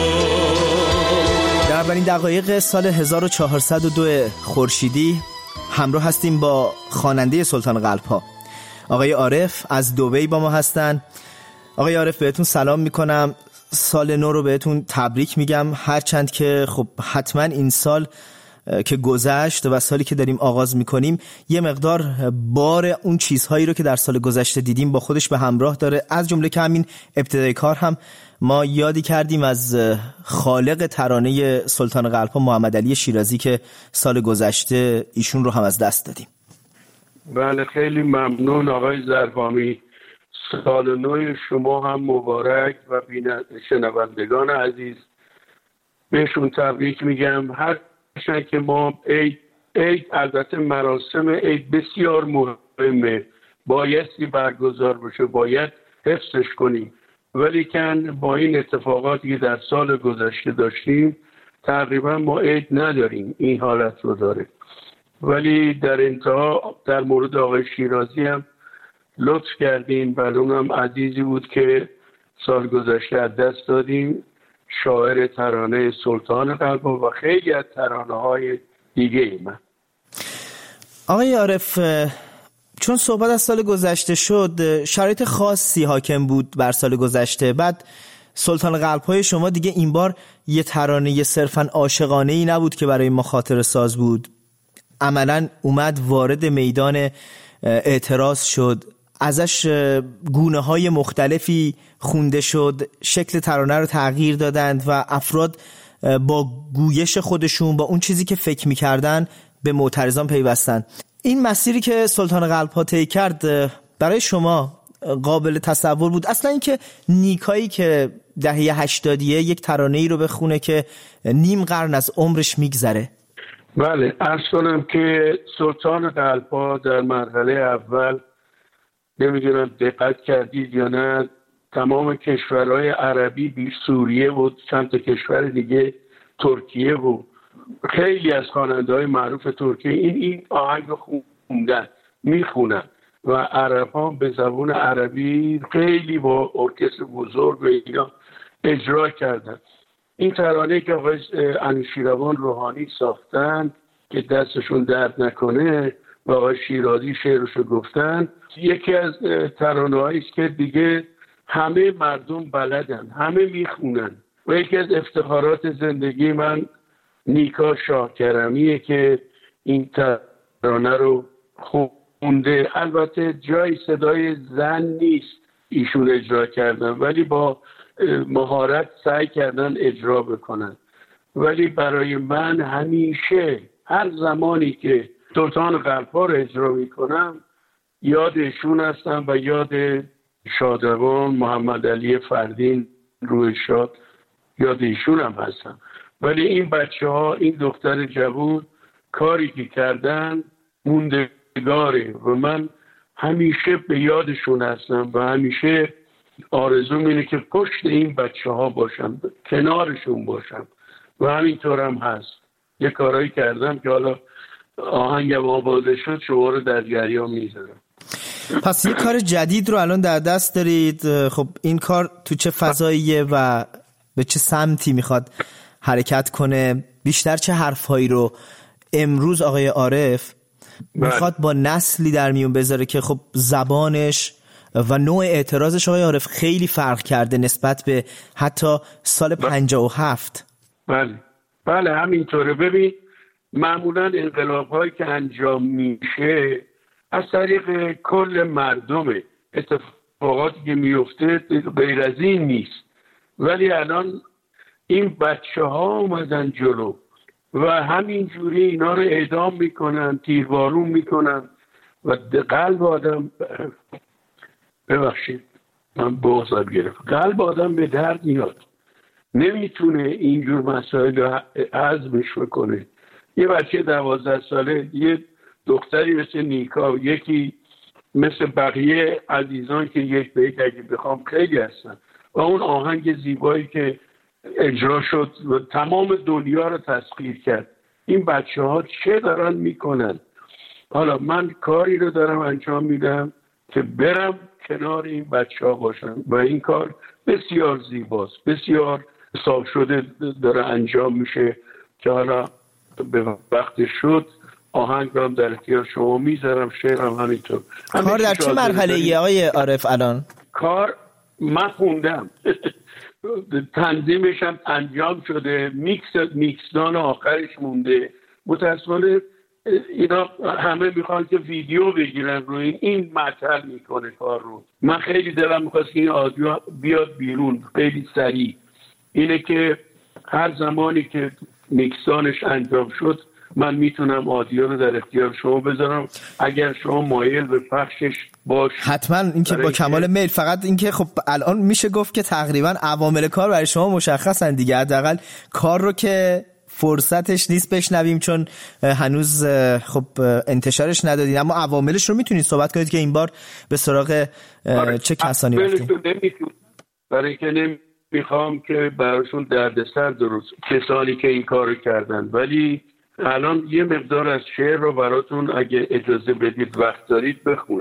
در اولین دقایق سال 1402 خورشیدی همراه هستیم با خواننده سلطان قلب‌ها آقای عارف از دبی با ما هستن. آقای عارف بهتون سلام میکنم، سال نو رو بهتون تبریک میگم، هرچند که خب حتما این سال که گذشت و سالی که داریم آغاز میکنیم یه مقدار بار اون چیزهایی رو که در سال گذشته دیدیم با خودش به همراه داره، از جمله که همین ابتدای کار هم ما یادی کردیم از خالق ترانه سلطان قلب‌ها محمد علی شیرازی که سال گذشته ایشون رو هم از دست دادیم. بله خیلی ممنون آقای ضربامی، سال نو شما هم مبارک و شنوندگان عزیز بهشون تبریک میگم. هر چند که ما عید البته مراسم عید بسیار مهمه، بایستی برگزار بشه، باید حفظش کنیم، ولی کن با این اتفاقاتی که در سال گذشته داشتیم تقریبا ما عید نداریم، این حالت رو داره. ولی در انتها در مورد آقای شیرازی هم لطف کردیم، برای اونم عزیزی بود که سال گذشته از دست دادیم، شاعر ترانه سلطان قلب‌ها و خیلی از ترانه‌های دیگه من. آقای عارف، چون صحبت از سال گذشته شد، شرایط خاصی حاکم بود بر سال گذشته، بعد سلطان قلب‌های شما دیگه این بار یه ترانه صرفاً عاشقانه‌ای نبود که برای ما خاطره ساز بود، عملاً اومد وارد میدان اعتراض شد، ازش گونه‌های مختلفی خونده شد، شکل ترانه رو تغییر دادند و افراد با گویش خودشون، با اون چیزی که فکر می‌کردن به معترضان پیوستن. این مسیری که سلطان قلب‌ها طی کرد برای شما قابل تصور بود؟ اصلا اینکه نیکایی که دهه 80 یک ترانه‌ای رو بخونه که نیم قرن از عمرش میگذره. بله، عرض کنم که سلطان قلب‌ها در مرحله اول، نمیدونم دقت کردید یا نه، تمام کشورهای عربی بیش سوریه و چند تا کشور دیگه، ترکیه و خیلی از خواننده‌های معروف ترکیه این آهنگ رو خوندن، میخونن و عرب ها به زبان عربی خیلی با ارکستر بزرگ و اینا اجرا کردن. این ترانه که آقای انوشیروان روحانی ساختن که دستشون درد نکنه و آقای شیرازی شعرشو گفتن، یکی از ترانه هاییست که دیگه همه مردم بلدن، همه میخونن و یکی از افتخارات زندگی من نیکا شاهکرمیه که این ترانه رو خونده. البته جای صدای زن نیست ایشون اجرا کردن، ولی با مهارت سعی کردن اجرا بکنن. ولی برای من همیشه هر زمانی که سلطان قلب‌ها رو اجرا میکنم یاد ایشون هستم و یاد شادروان محمد علی فردین روح شاد، یاد ایشون هم هستم. ولی این بچه ها، این دختر جوان کاری که کردن موندگاره و من همیشه به یادشون هستم و همیشه آرزوم اینه که پشت این بچه ها باشم، کنارشون باشم و همینطور هم هست. یه کارایی کردم که حالا آهنگم آباده شد شما رو در جریان میذارم. پس یه کار جدید رو الان در دست دارید. خب این کار تو چه فضاییه و به چه سمتی میخواد حرکت کنه؟ بیشتر چه حرفهایی رو امروز آقای عارف میخواد با نسلی در میون بذاره که خب زبانش و نوع اعتراضش آقای عارف خیلی فرق کرده نسبت به حتی سال 57؟ بله همینطوره. ببین معمولا انقلاب هایی که انجام میشه از طریق کل مردمه، اتفاقاتی که میفته غیر از این نیست. ولی الان این بچه ها اومدن جلو و همینجوری اینا رو اعدام میکنن، تیربارون میکنن و قلب آدم، ببخشید من بغضم گرفت، قلب آدم به درد میاد، نمیتونه اینجور مسائل رو هضمش بکنه. یه بچه 12 ساله، یه دختری مثل نیکا، یکی مثل بقیه عزیزان که یک به یک اگه بخوام خیلی هستن و اون آهنگ زیبایی که اجرا شد و تمام دنیا رو تسخیر کرد. این بچه ها چه دارن میکنن؟ حالا من کاری رو دارم انجام میدم که برم کنار این بچه ها باشم و این کار بسیار زیباست، بسیار حساب شده داره انجام میشه که حالا به وقت شد آهنگ رو هم در اختیار شما میذارم، شعر هم همینطور. کار در چه مرحله ای آقای عارف الان؟ کار من خوندم تنظیمش هم انجام شده، میکسدان آخرش مونده. متاسفانه اینا همه میخوان که ویدیو بگیرن روی این مطل میکنه کار رو. من خیلی دلم میخواست که این آدیو بیاد بیرون خیلی سریع. اینه که هر زمانی که میکسانش انجام شد من میتونم آدیو رو در اختیار شما بذارم اگر شما مایل به پخشش باش. حتما، اینکه با کمال میل. فقط اینکه خب الان میشه گفت که تقریبا عوامل کار برای شما مشخصن دیگه، حداقل کار رو که فرصتش نیست بشنویم چون هنوز خب انتشارش ندادین، اما عواملش رو میتونید صحبت کنید که این بار به سراغ چه کسانی رفتین؟ برای که نمیخوام که براشون دردسر درست کسانی که این کارو کردن، ولی الان یه مقدار از شعر رو براتون اگه اجازه بدید وقت دارید بخونم.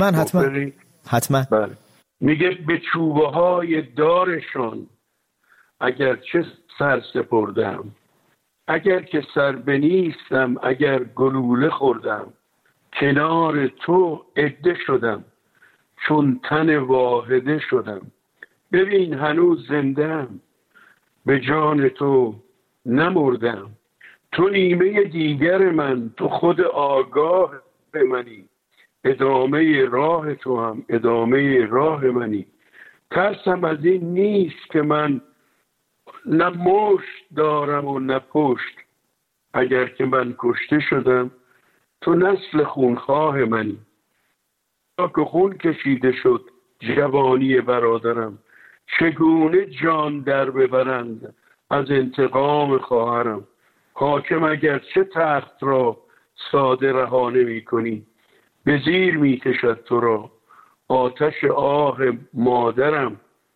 حتما. بله. میگه به چوبه های دارشان اگر چه سر سپردم، اگر که سر بنیستم، اگر گلوله خوردم، کنار تو عده شدم، چون تن واحده شدم. ببین هنوز زندم، به جان تو نمردم، تو نیمه دیگر من، تو خود آگاه به منی، ادامه راه تو هم ادامه راه منی. ترسم از این نیست که من نه مشت دارم و نه پشت، اگر که من کشته شدم تو نسل خونخواه منی. تا که خون کشیده شد جوانی برادرم، چگونه جان در ببرند از انتقام خواهرم. حاکم اگر چه تخت را ساده رها نمی کنی، به زیر می کشد تو را آتش آه مادرم.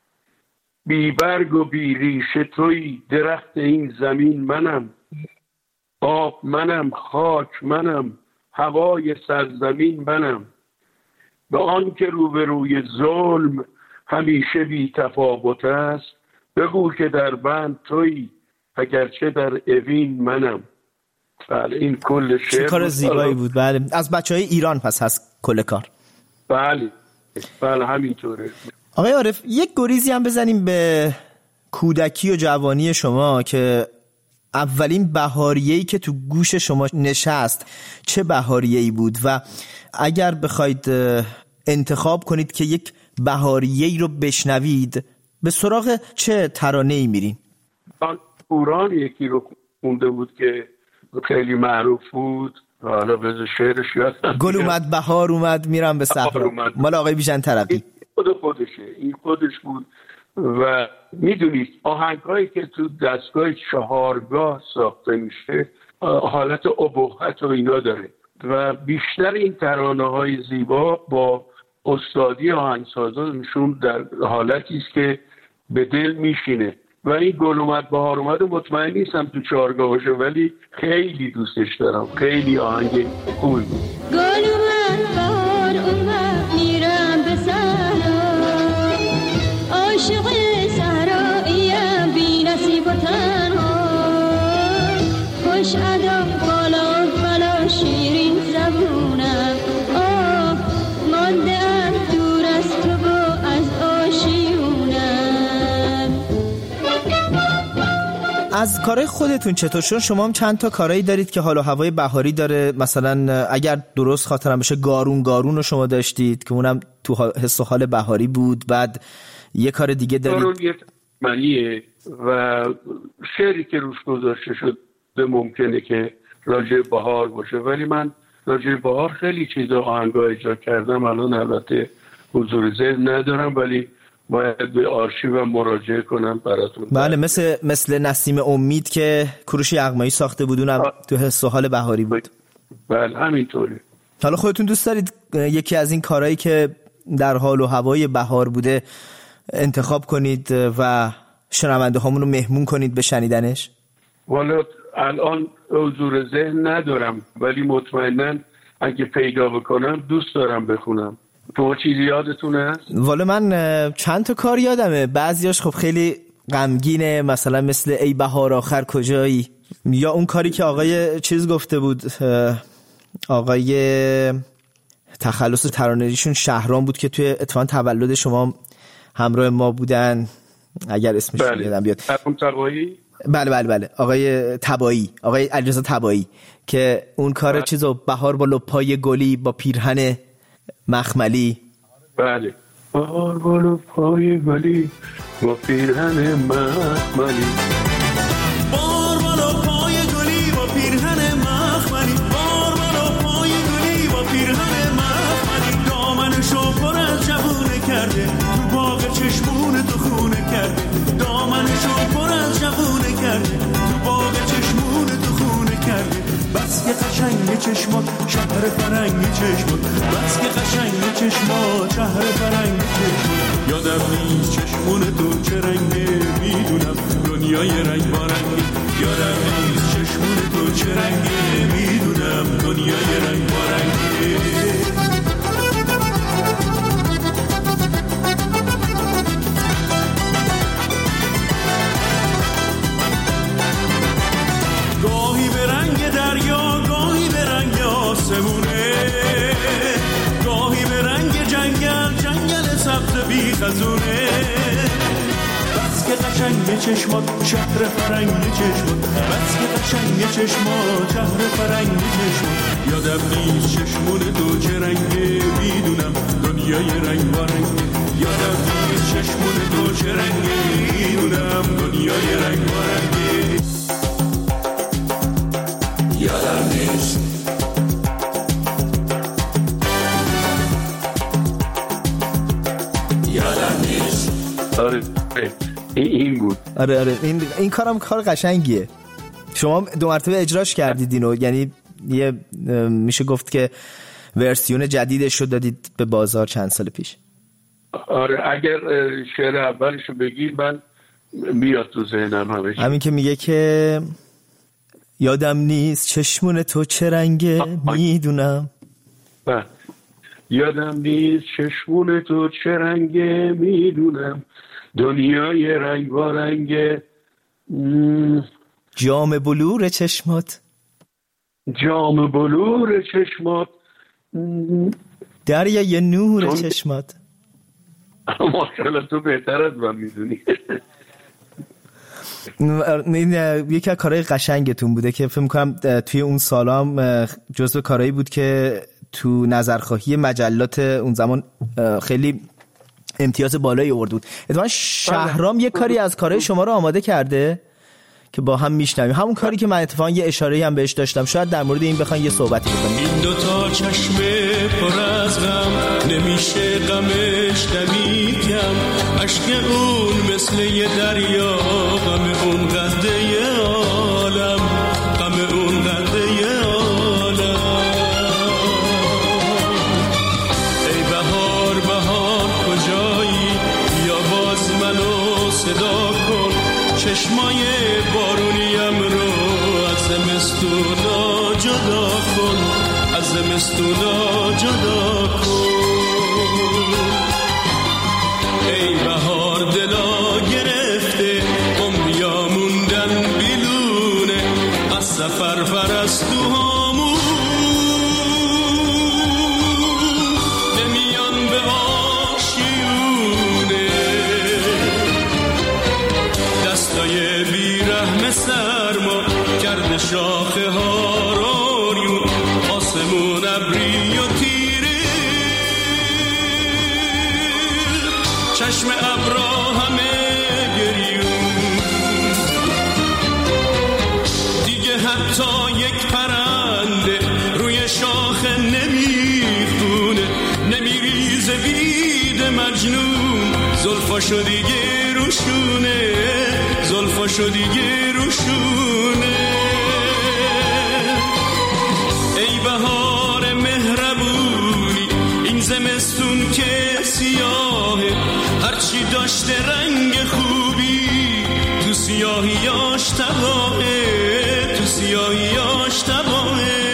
بی برگ و بی ریشه توی، درخت این زمین منم، آب منم، خاک منم، هوای سرزمین منم. به آن که روبروی ظلم همیشه بی تفاوت است، بگو که در بند تویی اگرچه در اوین منم. بله این کل شعر کار زیبایی بود. بله از بچهای ایران پس هست کل کار. بله همینطوره. آقای عارف یک گریزی هم بزنیم به کودکی و جوانی شما که اولین بهاریه‌ای که تو گوش شما نشست چه بهاریه‌ای بود و اگر بخواید انتخاب کنید که یک بهاریه‌ای رو بشنوید به سراغ چه ترانه‌ای میرین؟ قرآن یکی رو خونده بود که خیلی معروف بود، حالا به شعرش یادم گل اومد بهار اومد میرم به صحرا، مال آقای بیژن طرقی. این خودش بود. و میدونید آهنگ‌هایی که تو دستگاه چهارگاه ساخته میشه حالت ابهت و اینا داره و بیشتر این ترانه‌های زیبا با استادی آهنگسازانشون در حالتی است که به دل میشینه و این گل اومد بهار اومد مطمئن نیستم تو چهارگاه باشه ولی خیلی دوستش دارم، خیلی آهنگ خوبی بود. گل اومد بهار اومد میرم به صحرا، عاشق صحراییم بی نصیب و تنها، خوش ادم بالا بالا شیرین زبونم، آه مانده ام دور از تو و از آشیونم. از کارهای خودتون چطور شد؟ شما هم چند تا کارهایی دارید که حال و هوای بهاری داره، مثلا اگر درست خاطرم باشه گارون رو شما داشتید که اونم تو حس و حال بهاری بود. بعد یه کار دیگه دارید گارون یه منیه و شعری که روش گذاشته شد ممکنه که راجع بهار باشه ولی من راجع بهار خیلی چیزا آهنگا اجرا کردم، الان البته حضور ذهن ندارم ولی باید به آرشیو مراجعه کنم براتون. بله مثل نسیم امید که کوروش یغمایی ساخته بود اونم تو حس و حال بهاری بود. بله همینطوری. حالا خودتون دوست دارید یکی از این کارهایی که در حال و هوای بهار بوده انتخاب کنید و شنونده هامون رو مهمون کنید به شنیدنش؟ والا الان حضور ذهن ندارم ولی مطمئناً اگه پیدا بکنم دوست دارم بخونم. تو چیزی یادتون هست؟ والا من چند تا کار یادمه، بعضیاش خب خیلی غمگینه، مثلا مثل ای بهار آخر کجایی، یا اون کاری که آقای چیز گفته بود، آقای تخلص ترانه‌ایشون شهرام بود که توی اتفاقا تولد شما همراه ما بودن، اگر اسمش یادم بیاد. بله آقای تبایی، آقای علیرضا تبایی که اون کار چیزو بهار با لپای گلی با پیرهن مخملی. بله بهار با لپای گلی با پیرهن مخملی، بار بالا پای گلی با پیرهن مخملی، بار بالا پای گلی با پیرهن مخملی، دامنشو پر از جوونه کرده تو باغ چشمون تو خونه کرده، دامنشو پر از جوونه کرده تو باغ چشمون تو خونه کرده، بس که قشنگ چشمات شهر فرنگ چشمات، بس که قشنگ چشمات شهر فرنگ چشمات، یادم نیست چشمون تو چه رنگه میدونم دنیای رنگ بارنگه، یادم نیست چشمون تو چه رنگه میدونم دنیای رنگ بارنگه. گاهی به رنگ دریا گاهی به رنگ آسمونه، گاهی به رنگ جنگل سبز بی خزونه، بس که قشنگ چشمات شهر فرنگ چشمات، بس که قشنگ چشمات شهر فرنگ چشمات، یادم نیست چشمون تو چه رنگه میدونم دنیای رنگ بارنگه، یادم نیست چشمون تو چه رنگه میدونم دنیای رنگ بارنگه، یادم نیست. آره این بود. آره این کارم کار قشنگیه. شما 2 مرتبه اجراش کردید اینو، یعنی یه میشه گفت که ورسیون جدیدش رو دادید به بازار چند سال پیش. آره اگر شعر اولشو بگید من بیاد تو ذهنم همین که میگه که یادم نیست چشمون تو چه رنگه میدونم. یادم نیست چشمون تو چه رنگه، میدونم دنیای رنگ با رنگه. جام بلور چشمات، جام بلور چشمات، دریای نور چشمات. ماشاءالله تو بهتر از من میدونی. این یکی از کارهای قشنگتون بوده که فکر می‌کنم توی اون سالا هم جزو کارهایی بود که تو نظرخواهی مجلات اون زمان خیلی امتیاز بالایی آورد بود. اتفاقا شهرام یه کاری از کارهای شما رو آماده کرده که با هم میشنویم، همون کاری که من اتفاقا یه اشاره‌ای هم بهش داشتم، شاید در مورد این بخواید یه صحبتی بکنیم. این دو تا چشم پر از غم، نمیشه غمش دمی کم، عشق اون مثل یه دریا، غم اون قده عالم، غم اون قده عالم. ای بهار بهار کجایی، یا باز منو صدا کن، چشمای بارونیم رو از زمستونا جدا کن، از زمستونا جدا کن. ای بهار دلا گرفته، عمریا موندن بیلونه، از سفر پرستوهامون نمیان به آشیونه. دستای بیرحم سرما کرده شاخه ها رویون، آسمون ابری و تیره، چشم ابرا همه گریون. دیگه حتی یک پرنده روی شاخه نمیخونه، نمیریزه بید مجنون، زلفاشو دیگه روشونه، زلفاشو دیگه روشونه. ای بهار مهربونی، این زمستون که سیاهه، هرچی داشته رنگ خوبی، تو سیاهیاش تباهه، تو سیاهیاش تباهه.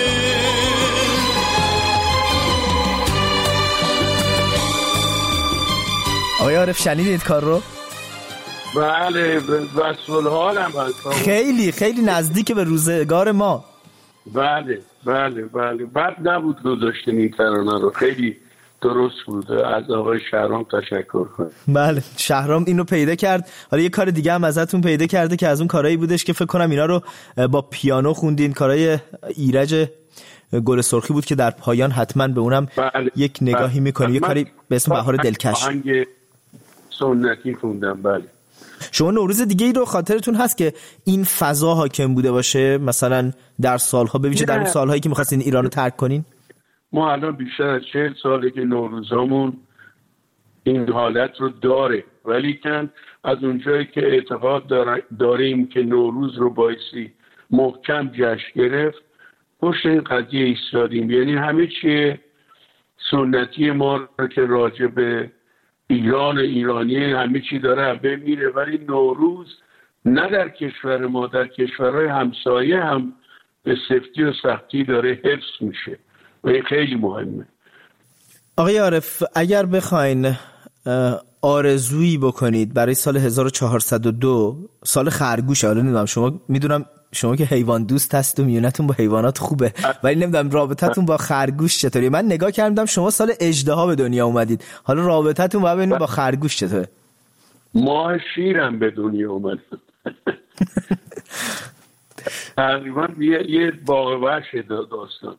آقای عارف شنیدید کار رو؟ بله وصل حالم هست، خیلی خیلی نزدیک به روزگار ما. بله بله بله، بد نبود گذاشتین این ترانه رو، خیلی درست بود. از آقای شهرام تشکر کنم. بله شهرام اینو پیدا کرد. حالا یه کار دیگه هم ازتون پیدا کرده که از اون کارهایی بودش که فکر کنم اینا رو با پیانو خوندین، کارهای ایرج گل سرخی بود که در پایان حتما به اونم یک نگاهی میکنیم. یه کاری به اسم بهار دلکش، آهنگ سنتی خوندم. بله. شما نوروز دیگه ای رو خاطرتون هست که این فضا حاکم بوده باشه مثلا در سالها، به ویژه در اون سالهایی که می‌خواستین ایران رو ترک کنین؟ ما الان بیشتر از 40 ساله که نوروزامون این حالت رو داره، ولی کن از اونجایی که اعتقاد داریم که نوروز رو بایستی محکم جشن گرفت، پشت این قضیه ایستادیم. یعنی همه چیه سنتی ما رو که راجع به ایران ایرانی همه چی داره بمیره، ولی نوروز نه در کشور ما، در کشورهای همسایه هم به سفتی و سختی داره حفظ میشه و این خیلی مهمه. آقای عارف اگر بخواین آرزویی بکنید برای سال 1402، سال خرگوش، حالا نمیدونم شما، میدونم شما که حیوان دوست هست و میونتون با حیوانات خوبه، ولی نمیدونم رابطتون با خرگوش چطوری. من نگاه کردم شما سال اژدها به دنیا اومدید، حالا رابطتون با خرگوش چطوره؟ ماه شیرم به دنیا اومد. تقریبا یه باغ وحش داستان،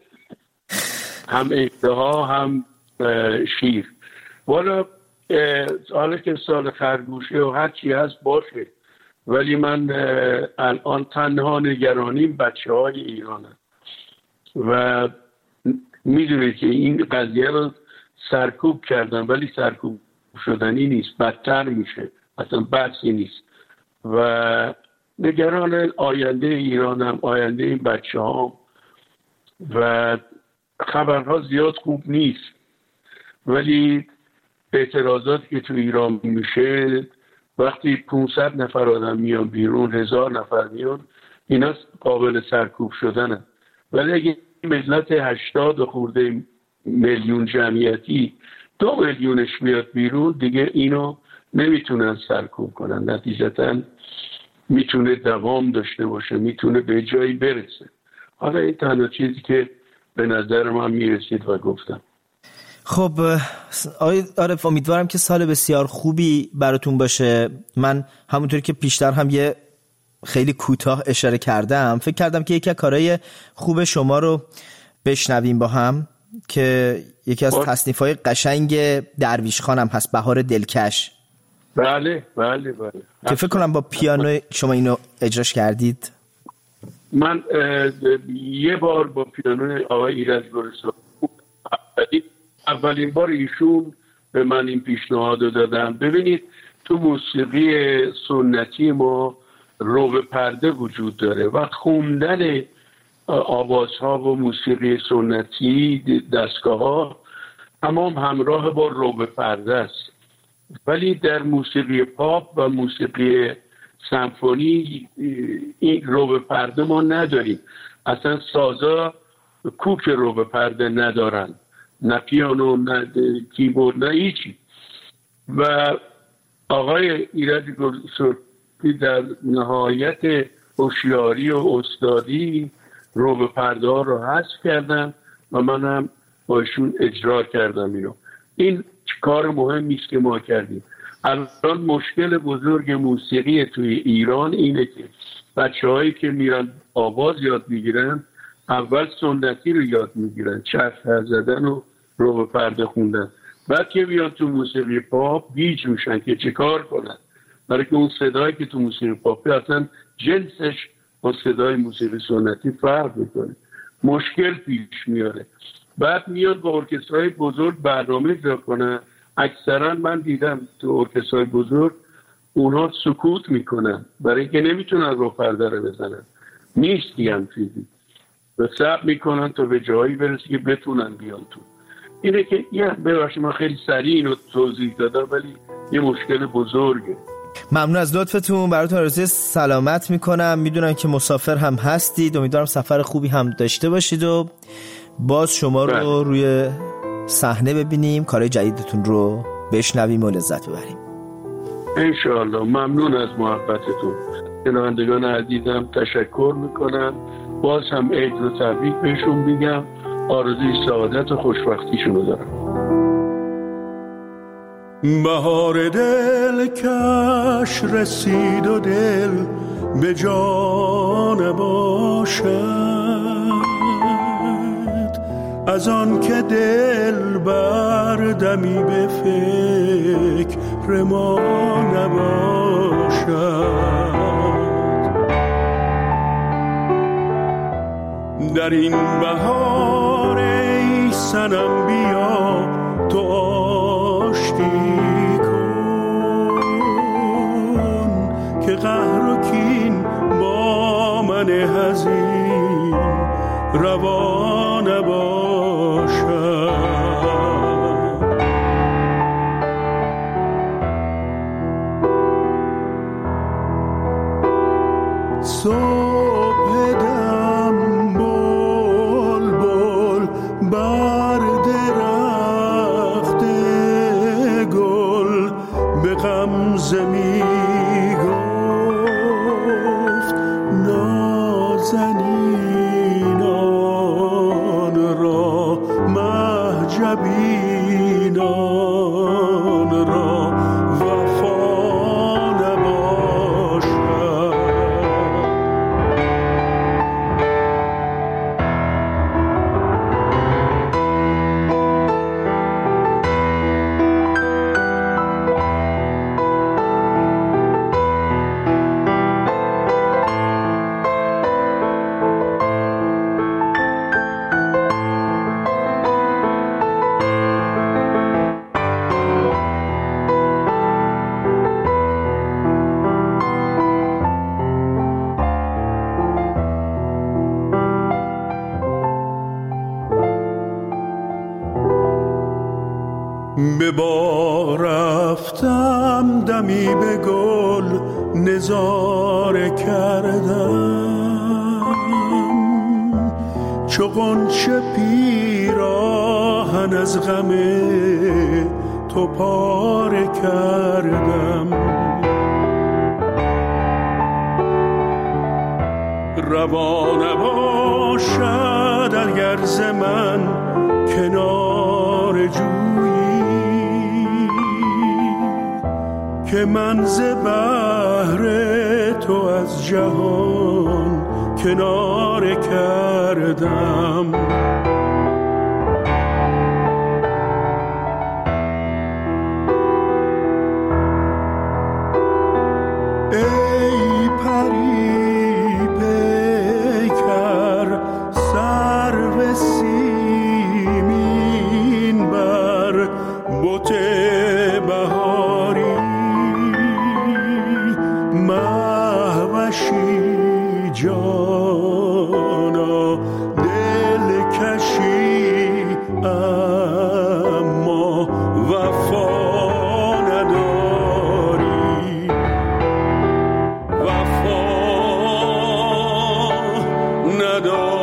هم اژدها هم شیر. والا حالا که سال خرگوشه و هر چی هست باشه، ولی من الان تنها نگرانیم بچه های ایرانم و میدونید که این قضیه رو سرکوب کردن، ولی سرکوب شدنی نیست، بدتر میشه، اصلا بحثی نیست. و نگران آینده ایرانم، آینده این بچه ها، و خبرها زیاد خوب نیست، ولی اعتراضاتی که تو ایران میشه وقتی 500 نفر آدم میان بیرون، 1000 نفر میان، اینا قابل سرکوب شدنه. ولی اگه ملت 80 خورده میلیون جمعیتی 2 میلیونش بیاد بیرون، دیگه اینو نمیتونن سرکوب کنن، نتیجتاً میتونه دوام داشته باشه، میتونه به جایی برسه. حالا این تنها چیزی که به نظر من میرسید و گفتم. خب آقای عارف، امیدوارم که سال بسیار خوبی براتون باشه. من همونطوری که پیشتر هم یه خیلی کوتاه اشاره کردم، فکر کردم که یکی از کارهای خوب شما رو بشنویم با هم، که یکی از تصنیف‌های قشنگ درویش خانم هست، بهار دلکش. بله که فکر کنم با پیانو شما اینو اجراش کردید. من یه بار با پیانو آقای ایرج گلستان اولین بار ایشون به من این پیشنهاد رو دادن. ببینید تو موسیقی سنتی ما رو پرده وجود داره و خوندن آوازها و موسیقی سنتی دستگاه ها تمام همراه با رو پرده است، ولی در موسیقی پاپ و موسیقی سمفونی این رو پرده ما نداریم. اصلا سازا کوک رو پرده ندارن، نه پیانو نه کیبورد نه هیچی. و آقای ایرج گلستان در نهایت هوشیاری و استادی رو پرده ها رو حذف کردن و منم با ایشون اجرا کردم اینو. این کار مهمی است که ما کردیم. الان مشکل بزرگ موسیقی توی ایران اینه که بچه‌هایی که میرن آواز یاد میگیرن اول سنتی رو یاد میگیرن، چرخ زدن و رو پرده خوندن، بعد که بیان تو موسیقی پاپ گیج میشن که چه کار کنن، برای که اون صدایی که تو موسیقی پاپ اصلا جنسش با صدای موسیقی سنتی فرق میکنه، مشکل پیش میاره. بعد میان با ارکسترهای بزرگ برنامه اجرا کنن. اکثرا من دیدم تو ارکسترهای بزرگ اونها سکوت میکنن برای اینکه نمیتونن رو پرده رو بزنن، نیست دیگه چیزی، و صبر میکنن تا به جایی برسی که بتونن بیان تو. اینه که ببخشید من خیلی سریع اینو توضیح دادم، ولی یه مشکل بزرگه. ممنون از لطفتون، براتون آرزوی سلامت میکنم. میدونم که مسافر هم هستید، امیدوارم سفر خوبی هم داشته باشید و باز شما رو روی صحنه ببینیم، کارهای جدیدتون رو بشنویم و لذت ببریم انشاءالله. ممنون از محبتتون. شنوندگان عزیزم تشکر میکنم، باز هم عید رو تبریک بهشون میگم، آرزوی سعادت و خوشبختیشون رو دارم. بهار دلکش رسید و دل به جان باشد، از آن که دل بردمی به فکر ما نباشد. در این بهار ای صنم بیا تو آشتی کن، که قهر و کین با من حزین روا نباشد. صبح دم بلبل بر درخت گل به غمزه می گفت نازنینان را مهجبینان را وفا نباشد. به بار رفتم دمی به گل نظاره کردم، چو غنچه پیراهن از غم تو پاره کردم. روا نباشد اگر ز من کنار جویی، که من ز بحر تو از جهان کنار کردم. ای پری پیکر سرو سیمین بر بت بهاری، مهوشی جانا دلکشی اما وفا نداری، وفا نداری.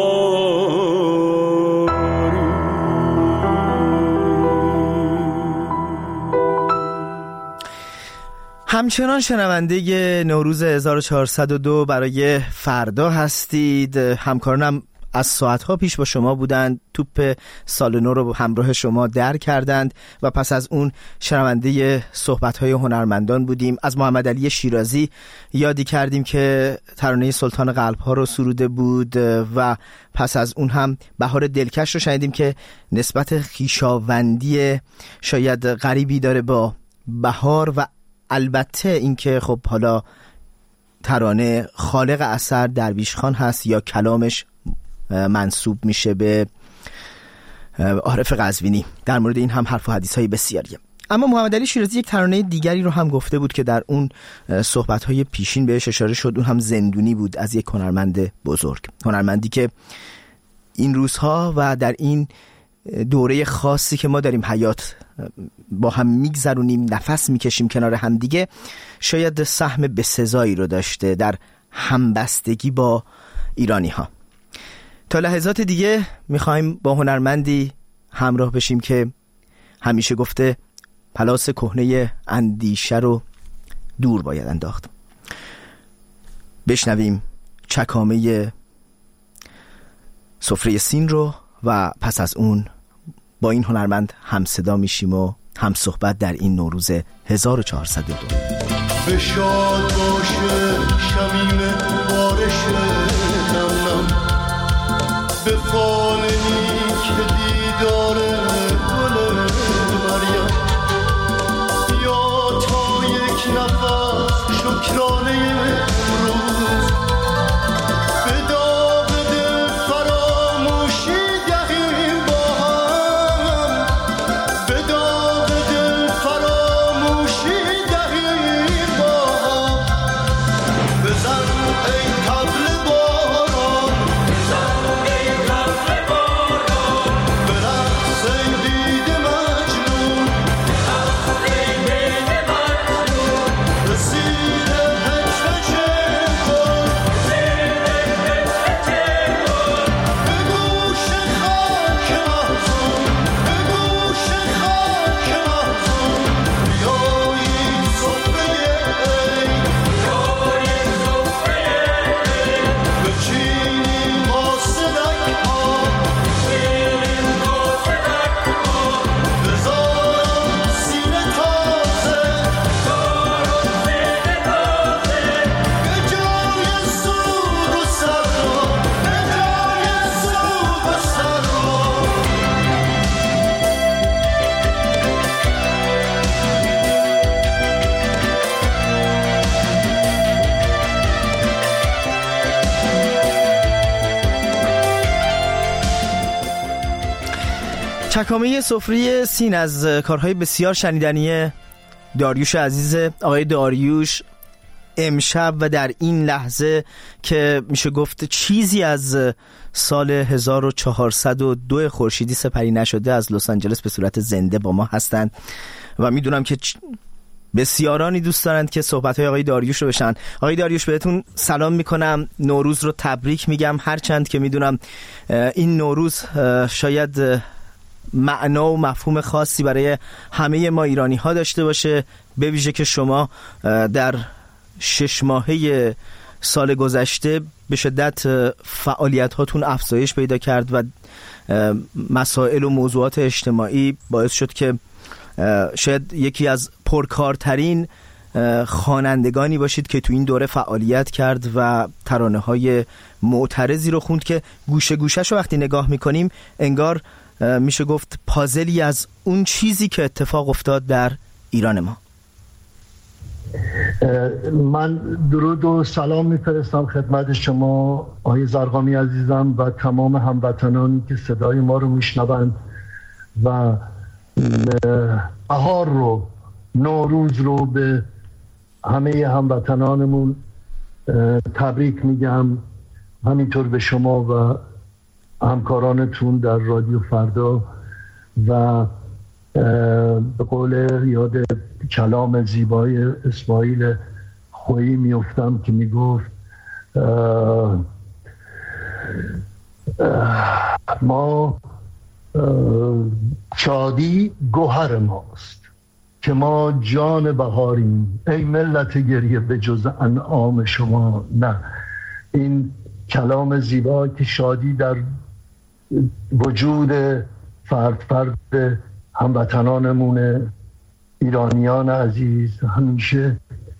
همچنان شنونده نوروز 1402 برای فردا هستید. همکارانم از ساعتها پیش با شما بودند، توپ سال نو رو همراه شما در کردند و پس از اون شنونده صحبت‌های هنرمندان بودیم. از محمد علی شیرازی یادی کردیم که ترانه سلطان قلب‌ها رو سروده بود و پس از اون هم بهار دلکش رو شنیدیم که نسبت خویشاوندی شاید غریبی داره با بهار و البته اینکه خب حالا ترانه خالق اثر درویش خان هست یا کلامش منسوب میشه به عارف قزوینی. در مورد این هم حرف و حدیث‌های بسیاریه. اما محمد علی شیرازی یک ترانه دیگری رو هم گفته بود که در اون صحبت‌های پیشین بهش اشاره شد، اون هم زندونی بود از یک هنرمند بزرگ، هنرمندی که این روزها و در این دوره خاصی که ما داریم حیات با هم میگذرونیم، نفس میکشیم کنار هم دیگه، شاید سهم بسزایی رو داشته در همبستگی با ایرانی ها. تا لحظات دیگه میخوایم با هنرمندی همراه بشیم که همیشه گفته پلاس کهنه اندیشه رو دور باید انداخت. بشنویم چکامه سفره سین رو و پس از اون با این هنرمند هم صدا میشیم و هم صحبت در این نوروز 1402. به شاد باشه شمیم بارش نم نم، به فال نیک دیدار گل مریم، یا تا یک نفس شکرانه روز، به داغ دل فراموشی دهیم با هم، به داغ دل فراموشی دهیم با هم. بزن ای طبل باران، بزن ای طبل باران، برقص ای بید مجنون، برقص ای بید مجنون، به زیر هجر چنگل، زیر هجر چنگل، به گوش خاک محزون، به گوش خاک محزون، بیایید سفره عید، بیایید سفره عید، بچینیم با صدک‌ها، بچینیم با صدک‌ها، بزارم سینه تازه، بزارم سینه تازه، به جای سود و سرا، به جای سود و سرا. چکامه سفره سین از کارهای بسیار شنیدنی داریوش عزیز. آقای داریوش امشب و در این لحظه که میشه گفت چیزی از سال 1402 خورشیدی سپری نشده از لس آنجلس به صورت زنده با ما هستند و میدونم که بسیارانی دوست دارند که صحبت‌های آقای داریوش رو بشن. آقای داریوش بهتون سلام میکنم، نوروز رو تبریک میگم، هرچند که میدونم این نوروز شاید معنا و مفهوم خاصی برای همه ما ایرانی ها داشته باشه، به ویژه که شما در 6 ماهه سال گذشته به شدت فعالیت هاتون افزایش پیدا کرد و مسائل و موضوعات اجتماعی باعث شد که شاید یکی از پرکارترین خوانندگانی باشید که تو این دوره فعالیت کرد و ترانه های معترضی رو خوند که گوشه گوشه‌شو وقتی نگاه میکنیم انگار میشه گفت پازلی از اون چیزی که اتفاق افتاد در ایران ما. من درود و سلام میفرستم خدمت شما آقای زرقامی عزیزم و تمام هموطنانی که صدای ما رو میشنوند و بهار رو، نوروز رو به همه هموطنانمون تبریک میگم، همینطور به شما و همکارانتون در رادیو فردا و به قول یاد کلام زیبای اسماعیل خویی میفتم که میگفت ما شادی گوهر ماست که ما جان بهاریم، ای ملت گریه به جز انعام شما نه. این کلام زیبا که شادی در وجود فرد هموطنانمون ایرانیان عزیز همیشه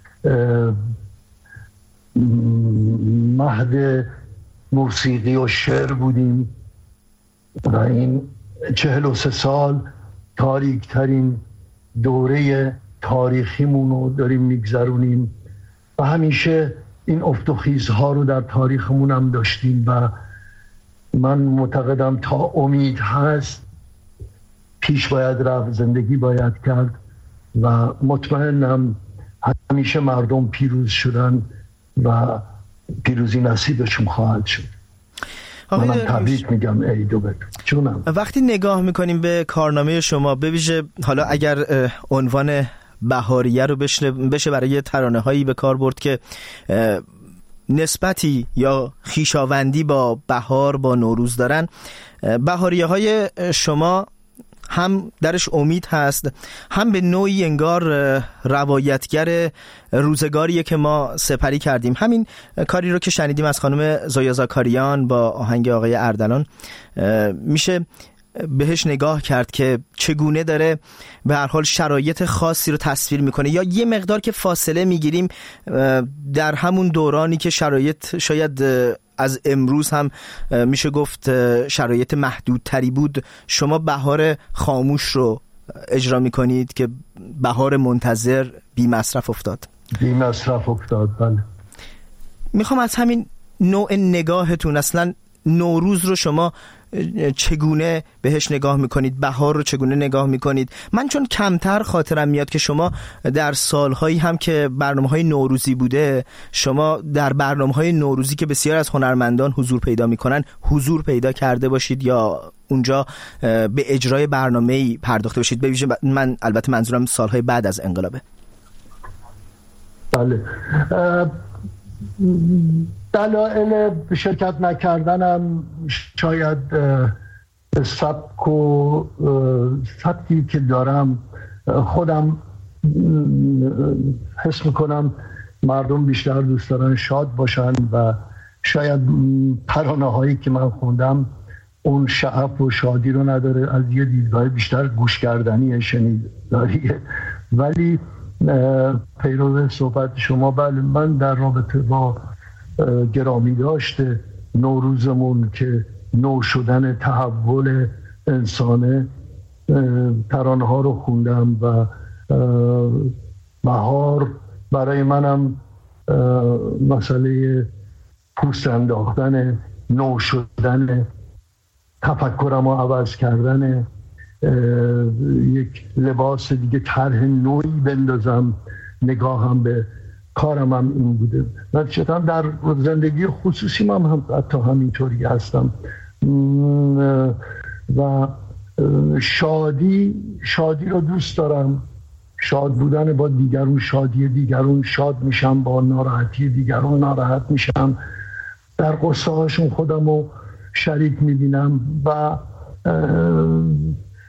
مهد موسیقی و شعر بودیم و این 43 سال تاریک ترین دوره تاریخیمون رو داریم میگذرونیم و همیشه این افت و خیزها رو در تاریخمون هم داشتیم و من معتقدم تا امید هست پیش باید رفت، زندگی باید کرد و مطمئنم همیشه مردم پیروز شدن و پیروزی نصیبشون خواهد شد. من تبریک میگم عیدو بهتون. وقتی نگاه میکنیم به کارنامه شما، به ویژه حالا اگر عنوان بهاریه رو بشه برای ترانه هایی به کار برد که نسبتی یا خویشاوندی با بهار، با نوروز دارن، بهاریه های شما هم درش امید هست، هم به نوعی انگار روایتگر روزگاریه که ما سپری کردیم. همین کاری رو که شنیدیم از خانم زویا زاکاریان با آهنگ آقای اردلان میشه بهش نگاه کرد که چگونه داره به هر حال شرایط خاصی رو تصویر میکنه، یا یه مقدار که فاصله میگیریم در همون دورانی که شرایط شاید از امروز هم میشه گفت شرایط محدودتری بود. شما بهار خاموش رو اجرا میکنید که بهار منتظر بی مصرف افتاد. بله. میخوام از همین نوع نگاهتون اصلا نوروز رو شما چگونه بهش نگاه میکنید، بهار رو چگونه نگاه میکنید؟ من چون کمتر خاطرم میاد که شما در سالهایی هم که برنامه‌های نوروزی بوده، شما در برنامه‌های نوروزی که بسیار از هنرمندان حضور پیدا میکنن حضور پیدا کرده باشید یا اونجا به اجرای برنامه‌ای پرداخته باشید. به ویژه من البته منظورم سالهای بعد از انقلابه. بله. دلایل شرکت نکردنم شاید سبکی که دارم خودم حس میکنم مردم بیشتر دوست دارن شاد باشن و شاید ترانه هایی که من خوندم اون شعف و شادی رو نداره، از یه دیدگاه بیشتر گوشگردنی شنیداریه. ولی پیرو صحبت شما، بله، من در رابطه با گرامی داشته نوروزمون که نو شدن تحول انسانه ترانه ها رو خوندم و بهار برای منم مسئله پوست انداختن، نو شدن، تفکرم رو عوض کردن، یک لباس دیگه، طرح نوعی بندازم. نگاهم به کارم هم این بوده. نتیجتا در زندگی خصوصی هم حتی همینطوری هستم و شادی رو دوست دارم. شاد بودن با دیگرون، شادی دیگرون شاد میشم، با ناراحتی دیگرون ناراحت میشم، در قصه هاشون خودم رو شریک میبینم و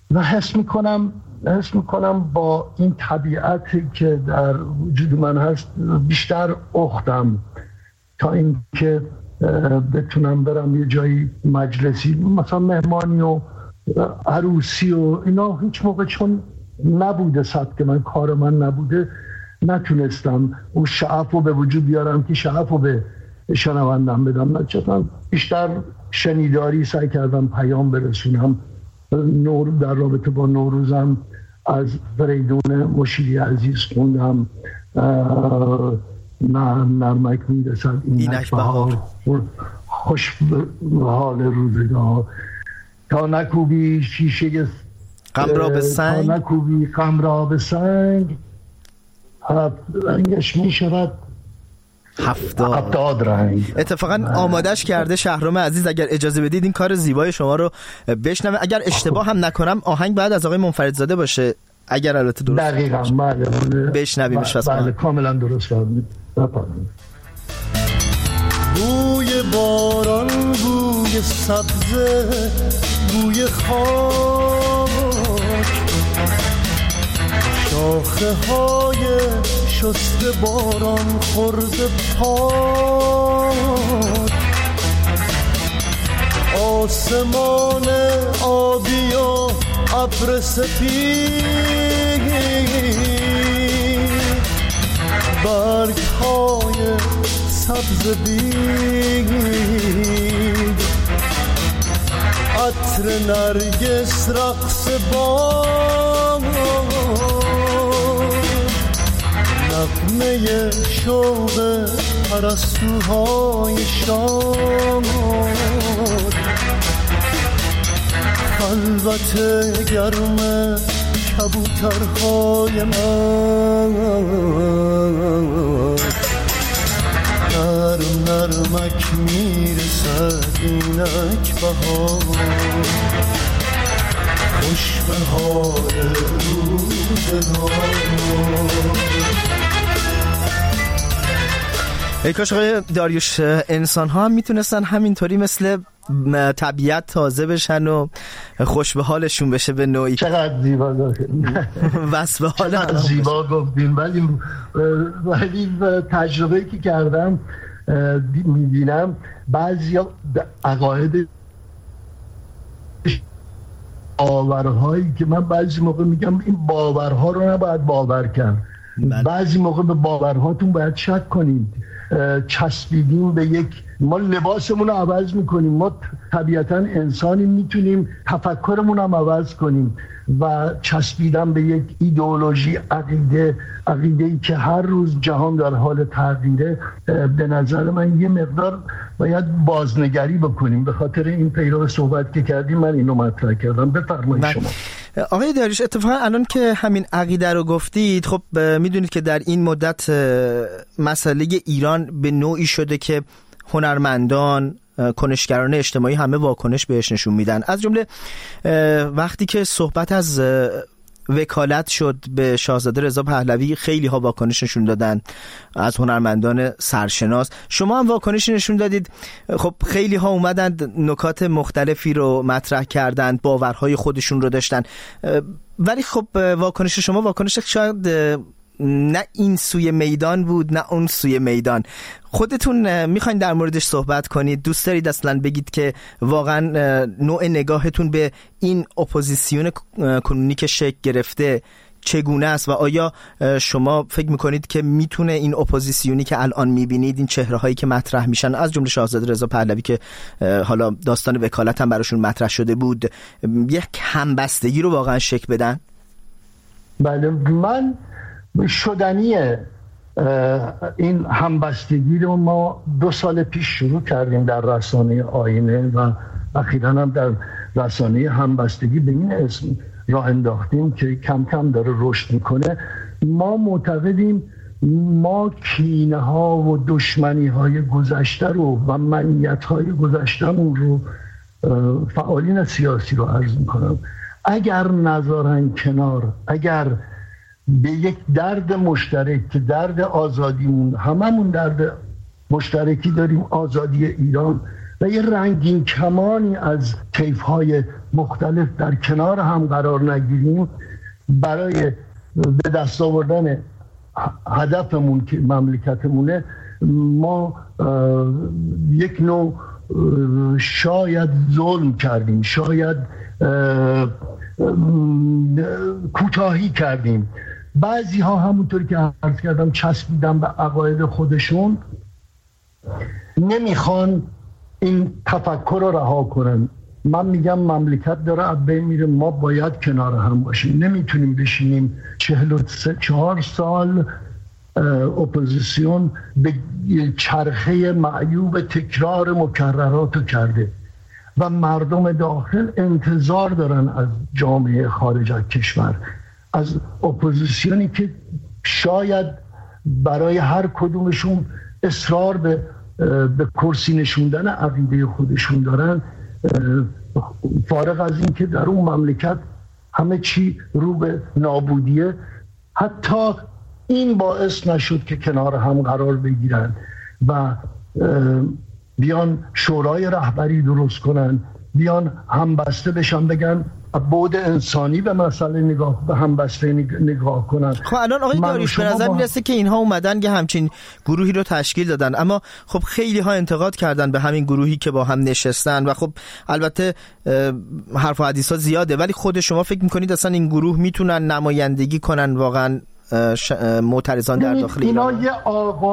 و حس میکنم با این طبیعتی که در وجود من هست بیشتر اختم تا اینکه بتونم برم یه جایی مجلسی مثلا مهمانی و عروسی و اینا هیچ موقع چون نبوده سبک من، کار من نبوده، نتونستم اون شعف رو به وجود بیارم که شعف رو به شنوندم بدم. نچتم بیشتر شنیداری سعی کردم پیام برسونم. در رابطه با نوروزم از فریدون مشیری عزیز خوندم نرمک میرسد اینک بهار، خوش حال روزگار، تا نکوبی شیشه غم را به سنگ، تا نکوبی غم را به سنگ، رنگش میشود 70 رنگ. اتفاقا آمادش کرده شهرام عزیز، اگر اجازه بدید این کار زیبای شما رو بشنوه. اگر اشتباه هم نکنم آهنگ بعد از آقای منفردزاده باشه، اگر البته درست دقیقاً بشنویمش. بله کاملا درست فرمودید. بوی باران، بوی سبزه، بوی خاک، شاخه های شسته باران خورده پاک، آسمان آبی و ابر سپید، برگ های سبز بید، عطر نرگس رقص باد، نغمه شوق پرستوهای شاد، خلوت گرم کبوترهای من، نرم نرمک میرسد اینک بهار، خوش به حال روزگار. ای کاش آقای داریوش انسان ها هم میتونستن همینطوری مثل طبیعت تازه بشن و خوش به حالشون بشه به نوعی. چقدر زیبا گفتین، وصف حال چقدر زیبا گفتین. ولی تجربه‌ای که کردم میبینم بعضیا عقاید باورهایی که من بعضی موقع میگم این باورها رو نباید باور کرد. بعضی موقع به باورهاتون باید شک کنید. چسبیدیم به یک، ما لباسمون رو عوض میکنیم، ما طبیعتا انسانی میتونیم تفکرمون هم عوض کنیم و چسبیدن به یک ایدئولوژی، عقیده‌ای که هر روز جهان در حال تغییره، به نظر من یه مقدار باید بازنگری بکنیم. به خاطر این پیرو صحبت که کردیم من اینو مطرح کردم. بفرمایید شما. آقای داریوش اتفاقا الان که همین عقیده رو گفتید، خب میدونید که در این مدت مسئله ایران به نوعی شده که هنرمندان، کنشگران اجتماعی همه واکنش بهش نشون میدن. از جمله وقتی که صحبت از وکالت شد به شاهزاده رضا پهلوی، خیلی ها واکنش نشون دادن از هنرمندان سرشناس. شما هم واکنش نشون دادید. خب خیلی ها اومدند نکات مختلفی رو مطرح کردند، باورهای خودشون رو داشتن، ولی خب واکنش شما واکنش شاید نه این سوی میدان بود نه اون سوی میدان. خودتون میخواین در موردش صحبت کنید؟ دوست دارید اصلا بگید که واقعا نوع نگاهتون به این اپوزیسیون کنونی که شکل گرفته چگونه است و آیا شما فکر میکنید که میتونه این اپوزیسیونی که الان میبینید، این چهره هایی که مطرح میشن، از جمله شاهزاده رضا پهلوی که حالا داستان وکالت هم براشون مطرح شده بود، یک همبستگی رو واقعا شکل بدن؟ بله، من شدنیه. این همبستگی رو ما 2 سال پیش شروع کردیم در رسانه آینه و اخیراً هم در رسانه همبستگی به این اسم راه انداختیم که کم کم داره رشد میکنه. ما معتقدیم ما کینه ها و دشمنی های گذشته رو و منیت های گذشتهمون رو، فعالین سیاسی رو عرض میکنم، اگر نذارن کنار، اگر به یک درد مشترک که درد آزادیمون، هممون درد مشترکی داریم، آزادی ایران و یه رنگین کمانی از طیف‌های مختلف در کنار هم قرار نگیریم برای به دست آوردن هدفمون که مملکتمونه، ما یک نوع شاید ظلم کردیم، شاید کوتاهی کردیم. بعضی ها همونطوری که عرض کردم چسبیدن به عقاید خودشون، نمیخوان این تفکر رو رها کنن. من میگم مملکت داره از بین میره، ما باید کنار هم باشیم. نمیتونیم بشینیم 44 سال اپوزیسیون به چرخه معیوب تکرار مکرراتو کرده و مردم داخل انتظار دارن از جامعه خارج از کشور، از اپوزیسیونی که شاید برای هر کدومشون اصرار به کرسی نشوندن عقیده خودشون دارن، فارغ از این که در اون مملکت همه چی رو به نابودیه، حتی این باعث نشد که کنار هم قرار بگیرن و بیان شورای رهبری درست کنن، بیان همبسته بشن، بگن بعد انسانی به مسئله نگاه، به همبسته نگاه کنن. خب الان آقای داریوش به نظر میرسه که اینها اومدن که همچین گروهی رو تشکیل دادن، اما خب خیلی ها انتقاد کردن به همین گروهی که با هم نشستن و خب البته حرف و حدیث ها زیاده، ولی خود شما فکر میکنید اصلا این گروه میتونن نمایندگی کنن واقعا معترضان در داخل ایران؟ اینا یه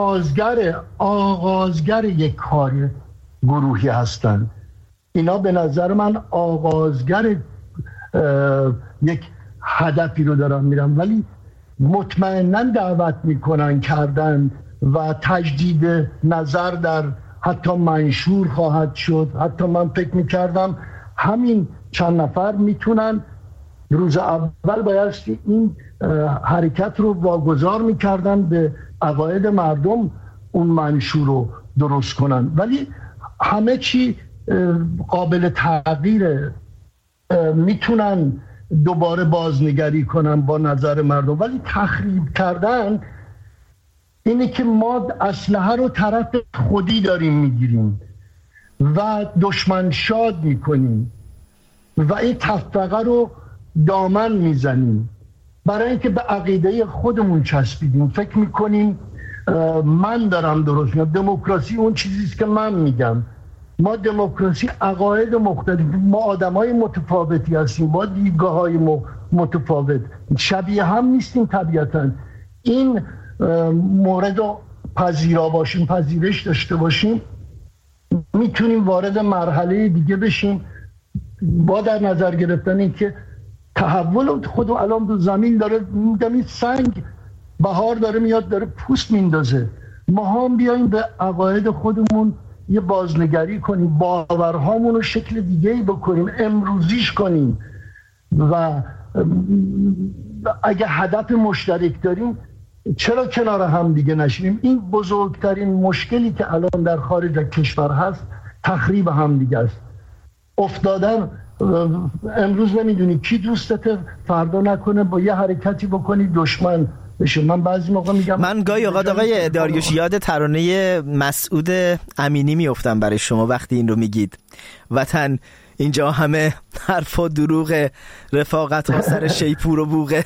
آغازگر یک کار گروهی هستن. اینا به نظر من آغازگر یک هدفی رو دارن میرن، ولی مطمئناً دعوت میکنن کردن و تجدید نظر در حتی منشور خواهد شد. حتی من فکر میکردم همین چند نفر میتونن روز اول بایستی این حرکت رو واگذار میکردن به عقاید مردم، اون منشور رو درست کنن، ولی همه چی قابل تغییره. میتونن دوباره بازنگری کنن با نظر مردم، ولی تخریب کردن اینه که ما اسلحه رو طرف خودی داریم میگیریم و دشمن شاد میکنیم و این تفرقه رو دامن میزنیم برای اینکه به عقیده خودمون چسبیدیم. فکر میکنیم من دارم درست میگم، دموکراسی اون چیزیست که من میگم. ما دموکراسی عقاید مختلف، ما آدمای متفاوتی هستیم با دیدگاه‌های متفاوت، شبیه هم نیستیم طبیعتاً. این مورد رو پذیرا باشیم، پذیرش داشته باشیم، میتونیم وارد مرحله دیگه بشیم با در نظر گرفتن این که تحول خود الان تو زمین داره میگم سنگ بهار داره میاد، داره پوست میندازه. ما هم بیاییم به عقاید خودمون یه بازنگری کنیم، باورهامون رو شکل دیگه‌ای بکنیم، امروزیش کنیم و اگه هدف مشترک داریم چرا کنار هم دیگه نشینیم؟ این بزرگترین مشکلی که الان در خارج از کشور هست تخریب هم دیگه است. افتادن امروز نمیدونی کی دوستته، فردا نکنه با یه حرکتی بکنی دشمن بشه. من بعضی موقع میگم، من گاهی اوقات آقای داریوش یاد ترانه مسعود امینی میافتم برای شما وقتی این رو میگید، وطن اینجا همه حرف و دروغ، رفاقت ها سر شیپور و بوغه.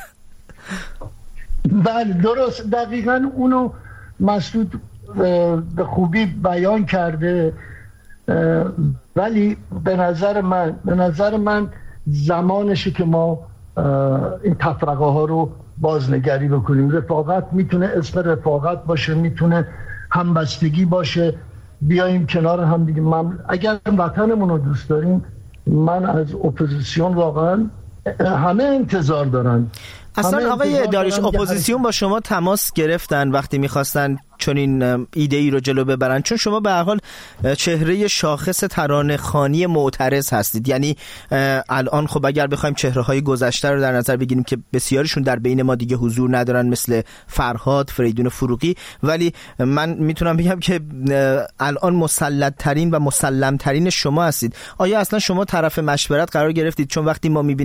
بله درست، دقیقاً اونو مسعود به خوبی بیان کرده، ولی به نظر من زمانشه که ما این تفرقه ها رو بازنگری بکنیم. رفاقت میتونه اسم رفاقت باشه، میتونه همبستگی باشه، بیاییم کنار هم دیگه. اگر وطنمون رو دوست داریم، من از اپوزیسیون واقعا همه انتظار دارن. اصلا آقای داریوش اپوزیسیون با شما تماس گرفتن وقتی میخواستن چون این ایده ای رو جلو ببرن؟ چون شما به هر حال چهره شاخص ترانه‌خوانی معترض هستید. یعنی الان خب اگر بخوایم چهره‌های گذشته رو در نظر بگیریم که بسیارشون در بین ما دیگه حضور ندارن، مثل فرهاد، فریدون فروغی، ولی من میتونم بگم که الان مسلط ترین و مسلم ترین شما هستید. آیا اصلا شما طرف مشورت قرار گرفتید؟ چون وقتی ما میبینیم